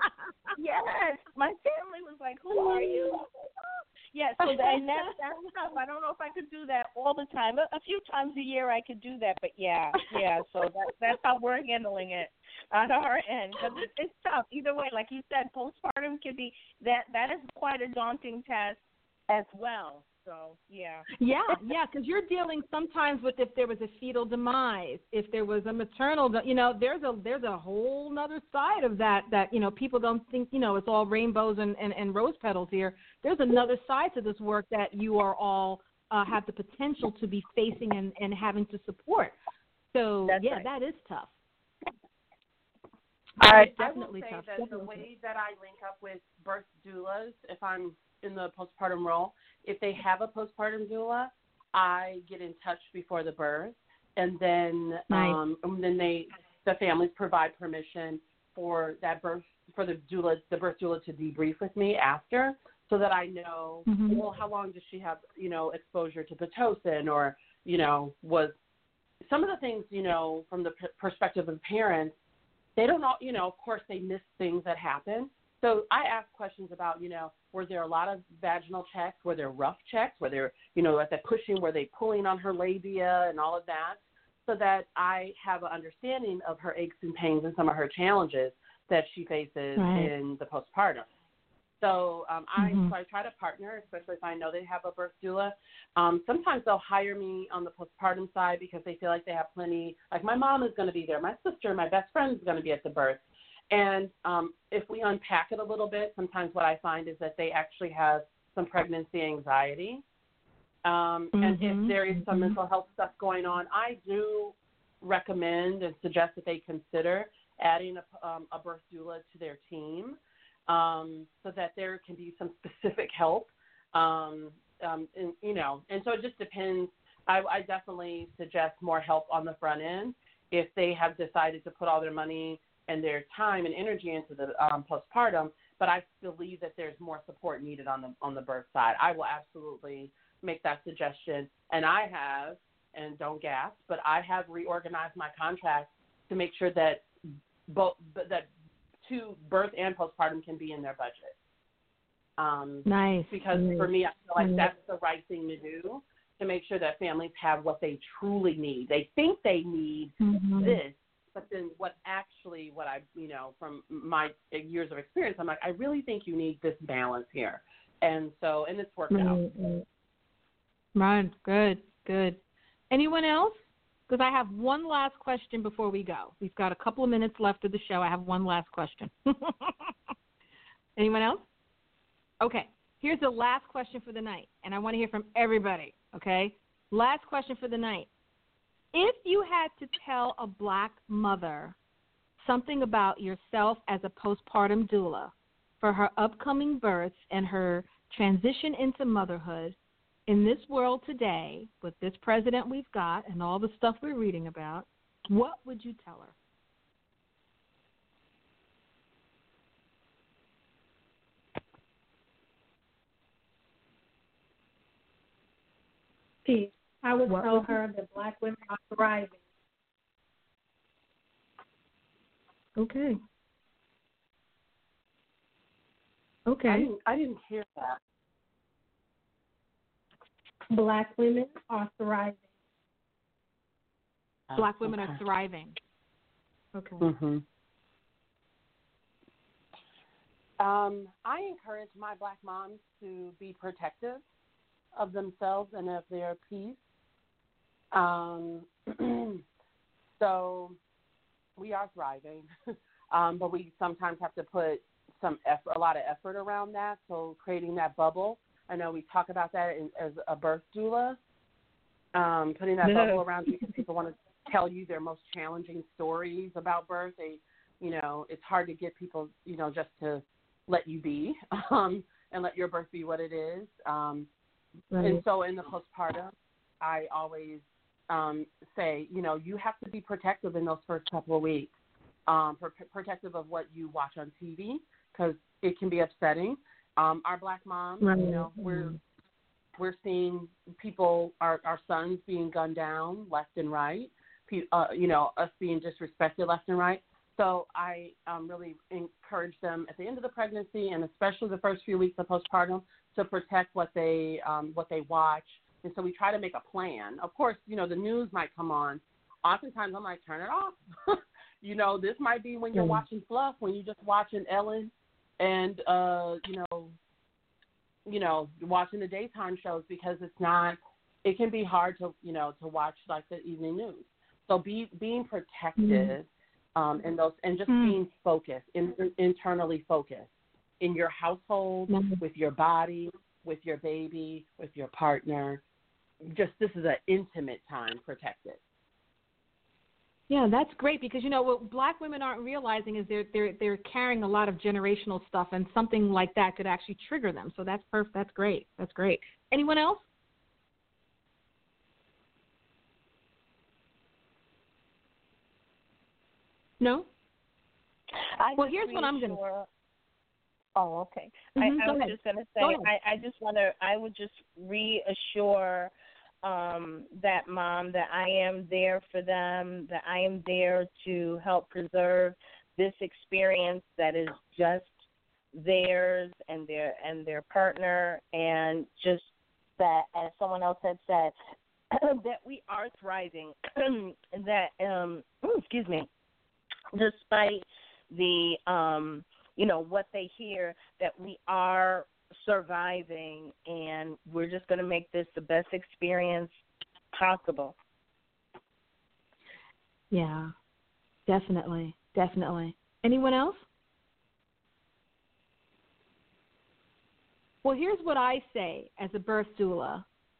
Yes, my family was like, who are you? Yeah, so that, and that's, that's tough. I don't know if I could do that all the time. A, a few times a year I could do that, but yeah, yeah. So that, that's how we're handling it on our end. Because it's, it's tough either way. Like you said, postpartum can be that. That is quite a daunting task as well. So yeah. Yeah, yeah, because you're dealing sometimes with if there was a fetal demise, if there was a maternal, you know, there's a there's a whole nother side of that that, you know, people don't think, you know, it's all rainbows and, and, and rose petals here. There's another side to this work that you are all uh, have the potential to be facing and, and having to support. So, That's yeah, right. that is tough. I, definitely I will say tough. that definitely. the way that I link up with birth doulas, if I'm in the postpartum role, if they have a postpartum doula, I get in touch before the birth, and then nice. um, and then they the families provide permission for that birth for the doula the birth doula to debrief with me after, so that I know mm-hmm. well how long does she have you know exposure to Pitocin, or you know was some of the things you know from the p- perspective of parents, they don't know you know of course they miss things that happen. So I ask questions about, you know, were there a lot of vaginal checks? Were there rough checks? Were there, you know, at the pushing, were they pulling on her labia and all of that? So that I have an understanding of her aches and pains and some of her challenges that she faces right. in the postpartum. So um, I Mm-hmm. so I try to partner, especially if I know they have a birth doula. Um, sometimes they'll hire me on the postpartum side because they feel like they have plenty. Like my mom is going to be there, my sister, my best friend is going to be at the birth. And um, if we unpack it a little bit, sometimes what I find is that they actually have some pregnancy anxiety. Um, Mm-hmm. And if there is some Mm-hmm. mental health stuff going on, I do recommend and suggest that they consider adding a, um, a birth doula to their team. Um, so that there can be some specific help, um, um, and, you know, and so it just depends. I, I definitely suggest more help on the front end if they have decided to put all their money and their time and energy into the um, postpartum. But I believe that there's more support needed on the on the birth side. I will absolutely make that suggestion, and I have, and don't gasp, but I have reorganized my contract to make sure that both that. to birth and postpartum can be in their budget. Um, Nice. Because nice. for me, I feel like nice. that's the right thing to do, to make sure that families have what they truly need. They think they need Mm-hmm. this, but then what actually, what I, you know, from my years of experience, I'm like, I really think you need this balance here. And so, and it's worked out. Mm-hmm. Right. Good. Good. Anyone else? Because I have one last question before we go. We've got a couple of minutes left of the show. I have one last question. Anyone else? Okay. Here's the last question for the night, and I want to hear from everybody, okay? Last question for the night. If you had to tell a black mother something about yourself as a postpartum doula for her upcoming births and her transition into motherhood, in this world today, with this president we've got and all the stuff we're reading about, what would you tell her? Peace. I would What tell would you- her that black women are thriving. Okay. I Okay. didn't, I didn't hear that. Black women are thriving. Black women okay. are thriving. Okay. Mm-hmm. Um, I encourage my black moms to be protective of themselves and of their peace. Um, so we are thriving, um, but we sometimes have to put some effort, a lot of effort around that. So creating that bubble. I know we talk about that in, as a birth doula, um, putting that Yeah. bubble around you because people want to tell you their most challenging stories about birth. They, you know, it's hard to get people, you know, just to let you be um, and let your birth be what it is. Um, Right. And so in the postpartum, I always um, say, you know, you have to be protective in those first couple of weeks, um, pr- protective of what you watch on T V because it can be upsetting. Um, our black moms, Right. you know, we're we're seeing people, our, our sons being gunned down left and right, pe- uh, you know, us being disrespected left and right. So I um, really encourage them at the end of the pregnancy and especially the first few weeks of postpartum to protect what they um, what they watch. And so we try to make a plan. Of course, you know, the news might come on. Oftentimes I'm like, turn it off. You know, this might be when you're Yeah. watching fluff, when you're just watching Ellen and, uh, you know, you know, watching the daytime shows because it's not, it can be hard to, you know, to watch like the evening news. So be being protective mm-hmm. um, and those, and just mm-hmm. being focused, in, in, internally focused in your household, mm-hmm. with your body, with your baby, with your partner. Just this is an intimate time, protected. Yeah, that's great because you know what black women aren't realizing is they're they're they're carrying a lot of generational stuff, and something like that could actually trigger them. So that's perfect. That's great. That's great. Anyone else? No. I well, here's what I'm going to. Oh, okay. Mm-hmm, I, I was ahead. just going to say, I, I just want to, I would just reassure um, that mom that I am there for them, that I am there to help preserve this experience that is just theirs and their and their partner, and just that, as someone else had said, that we are thriving. that um, excuse me, despite the um, you know, what they hear, that we are surviving, and we're just going to make this the best experience possible. Yeah, definitely, definitely. Anyone else? Well, here's what I say as a birth doula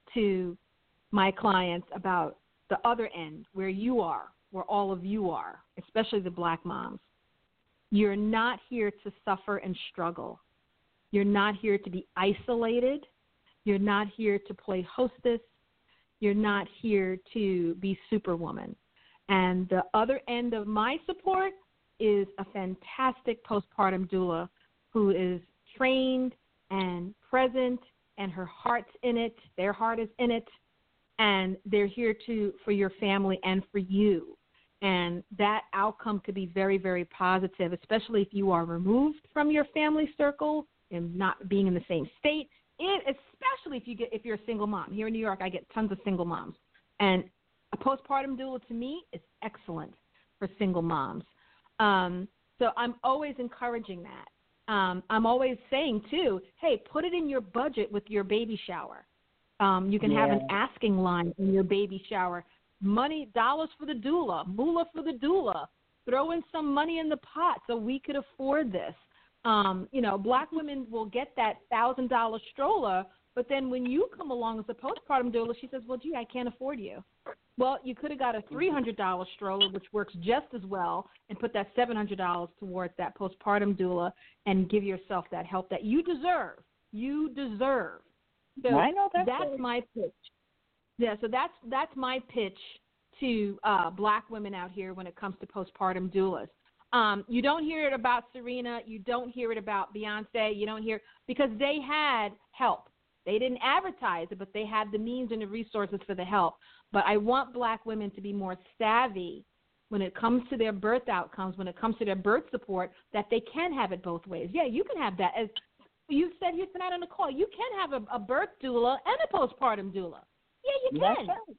to my clients about the other end, where you are, where all of you are, especially the Black moms. You're not here to suffer and struggle. You're not here to be isolated. You're not here to play hostess. You're not here to be superwoman. And the other end of my support is a fantastic postpartum doula who is trained and present, and her heart's in it, their heart is in it, and they're here to for your family and for you. And that outcome could be very, very positive, especially if you are removed from your family circle and not being in the same state, and especially if you get if you're a single mom. Here in New York, I get tons of single moms. And a postpartum doula, to me, is excellent for single moms. Um, so I'm always encouraging that. Um, I'm always saying, too, hey, put it in your budget with your baby shower. Um, you can yeah. have an asking line in your baby shower. Money, dollars for the doula, moolah for the doula. Throw in some money in the pot so we could afford this. Um, you know, Black women will get that one thousand dollars stroller, but then when you come along as a postpartum doula, she says, well, gee, I can't afford you. Well, you could have got a three hundred dollars stroller, which works just as well, and put that seven hundred dollars towards that postpartum doula and give yourself that help that you deserve. You deserve. So I know that's, that's my pitch. Yeah, so that's that's my pitch to uh, Black women out here when it comes to postpartum doulas. Um, you don't hear it about Serena. You don't hear it about Beyonce. You don't hear because they had help. They didn't advertise it, but they had the means and the resources for the help. But I want Black women to be more savvy when it comes to their birth outcomes, when it comes to their birth support, that they can have it both ways. Yeah, you can have that. As you said here tonight on the call, you can have a, a birth doula and a postpartum doula. Yeah, you can. Right.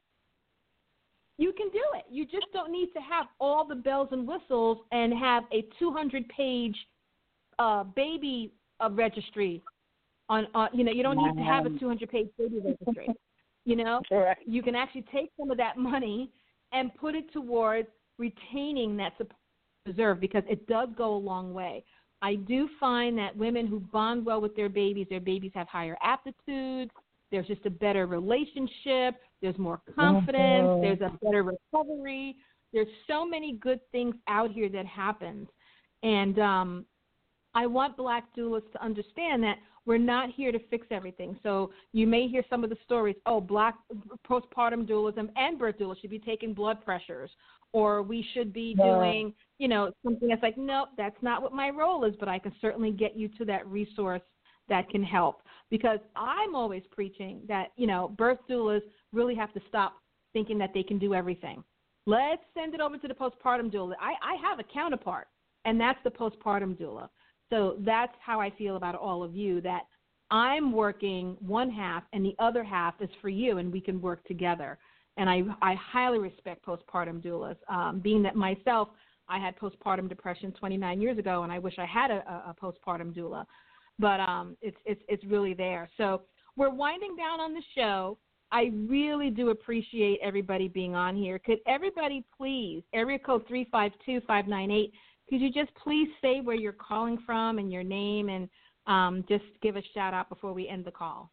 You can do it. You just don't need to have all the bells and whistles and have a two hundred page uh, baby uh, registry. On, on, you know, you don't need to have a two hundred page baby registry. You know, Correct. You can actually take some of that money and put it towards retaining that support you deserve, because it does go a long way. I do find that women who bond well with their babies, their babies have higher aptitudes. There's just a better relationship. There's more confidence. Mm-hmm. There's a better recovery. There's so many good things out here that happens. And um, I want Black doulas to understand that we're not here to fix everything. So you may hear some of the stories, oh, Black postpartum doulas and birth doulas should be taking blood pressures, or we should be yeah. doing, you know, something that's like, nope, that's not what my role is, but I can certainly get you to that resource that can help. Because I'm always preaching that, you know, birth doulas really have to stop thinking that they can do everything. Let's send it over to the postpartum doula. I, I have a counterpart, and that's the postpartum doula. So that's how I feel about all of you, that I'm working one half and the other half is for you, and we can work together. And I, I highly respect postpartum doulas, um, being that myself, I had postpartum depression twenty-nine years ago, and I wish I had a, a postpartum doula. But um, it's, it's, it's really there. So we're winding down on the show. I really do appreciate everybody being on here. Could everybody please, area code three five two, five nine eight, could you just please say where you're calling from and your name, and um, just give a shout out before we end the call?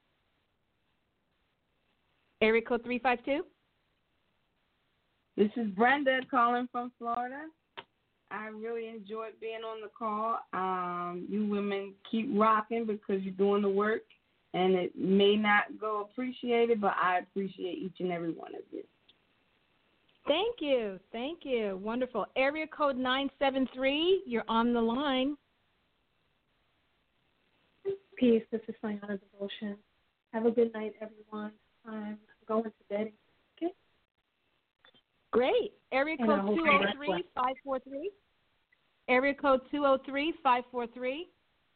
Area code three five two? This is Brenda calling from Florida. I really enjoyed being on the call. Um, you women keep rocking because you're doing the work, and it may not go appreciated, but I appreciate each and every one of you. Thank you. Thank you. Wonderful. Area code nine seven three, you're on the line. Peace. This is Sayana Devotion. Have a good night, everyone. I'm going to bed. Okay? Great. Area code two oh three, five four three. Area code two oh three, five four three.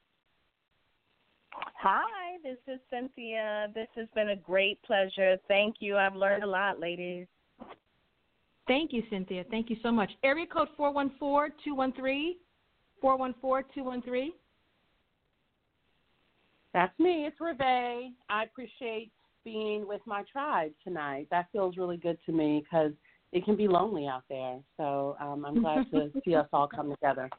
Hi, this is Cynthia. This has been a great pleasure. Thank you. I've learned a lot, ladies. Thank you, Cynthia. Thank you so much. Area code four one four, two one three. four one four, two one three. That's me. It's Reve. I appreciate being with my tribe tonight. That feels really good to me because it can be lonely out there. So um, I'm glad to see us all come together.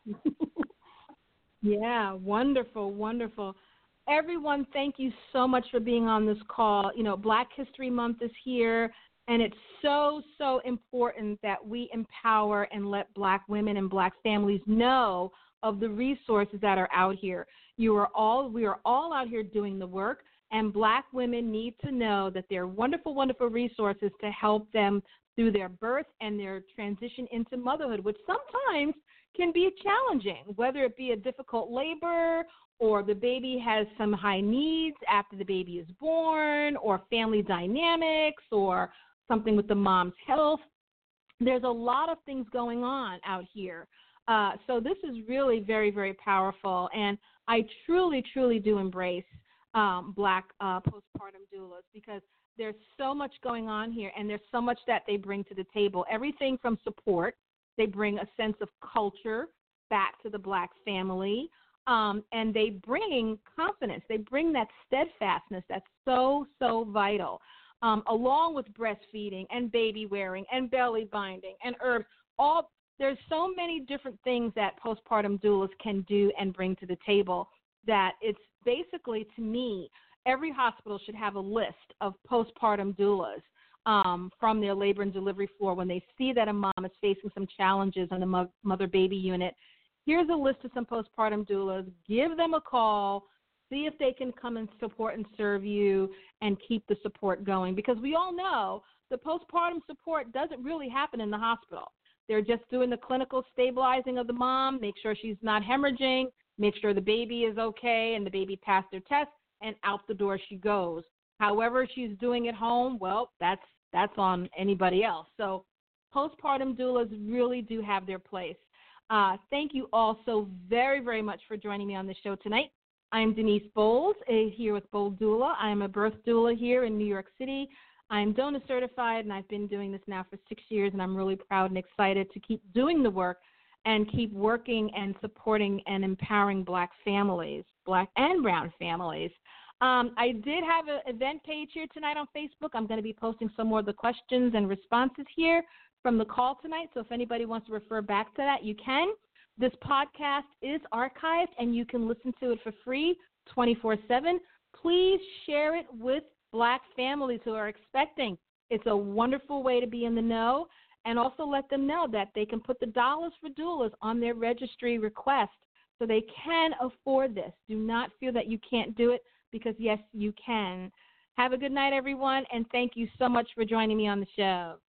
Yeah, wonderful, wonderful. Everyone, thank you so much for being on this call. You know, Black History Month is here, and it's so, so important that we empower and let Black women and Black families know of the resources that are out here. You are all, we are all out here doing the work, and Black women need to know that there are wonderful, wonderful resources to help them through their birth and their transition into motherhood, which sometimes can be challenging, whether it be a difficult labor or the baby has some high needs after the baby is born, or family dynamics, or something with the mom's health. There's a lot of things going on out here. Uh, so this is really very, very powerful, and I truly, truly do embrace um, Black uh, postpartum doulas because there's so much going on here, and there's so much that they bring to the table. Everything from support, they bring a sense of culture back to the Black family, um, and they bring confidence. They bring that steadfastness that's so, so vital, um, along with breastfeeding and baby wearing and belly binding and herbs. All there's so many different things that postpartum doulas can do and bring to the table that it's basically, to me, every hospital should have a list of postpartum doulas um, from their labor and delivery floor when they see that a mom is facing some challenges on the mo- mother-baby unit. Here's a list of some postpartum doulas. Give them a call. See if they can come and support and serve you and keep the support going, because we all know the postpartum support doesn't really happen in the hospital. They're just doing the clinical stabilizing of the mom, make sure she's not hemorrhaging, make sure the baby is okay and the baby passed their test, and out the door she goes. However she's doing at home, well, that's that's on anybody else. So postpartum doulas really do have their place. Uh, thank you all so very, very much for joining me on the show tonight. I'm Denise Bowles, uh, here with Bold Doula. I'm a birth doula here in New York City. I'm DONA certified, and I've been doing this now for six years, and I'm really proud and excited to keep doing the work and keep working and supporting and empowering Black families, Black and brown families. Um, I did have an event page here tonight on Facebook. I'm going to be posting some more of the questions and responses here from the call tonight, so if anybody wants to refer back to that, you can. This podcast is archived, and you can listen to it for free twenty-four seven. Please share it with Black families who are expecting. It's a wonderful way to be in the know, and also let them know that they can put the dollars for doulas on their registry request so they can afford this. Do not feel that you can't do it, because, yes, you can. Have a good night, everyone, and thank you so much for joining me on the show.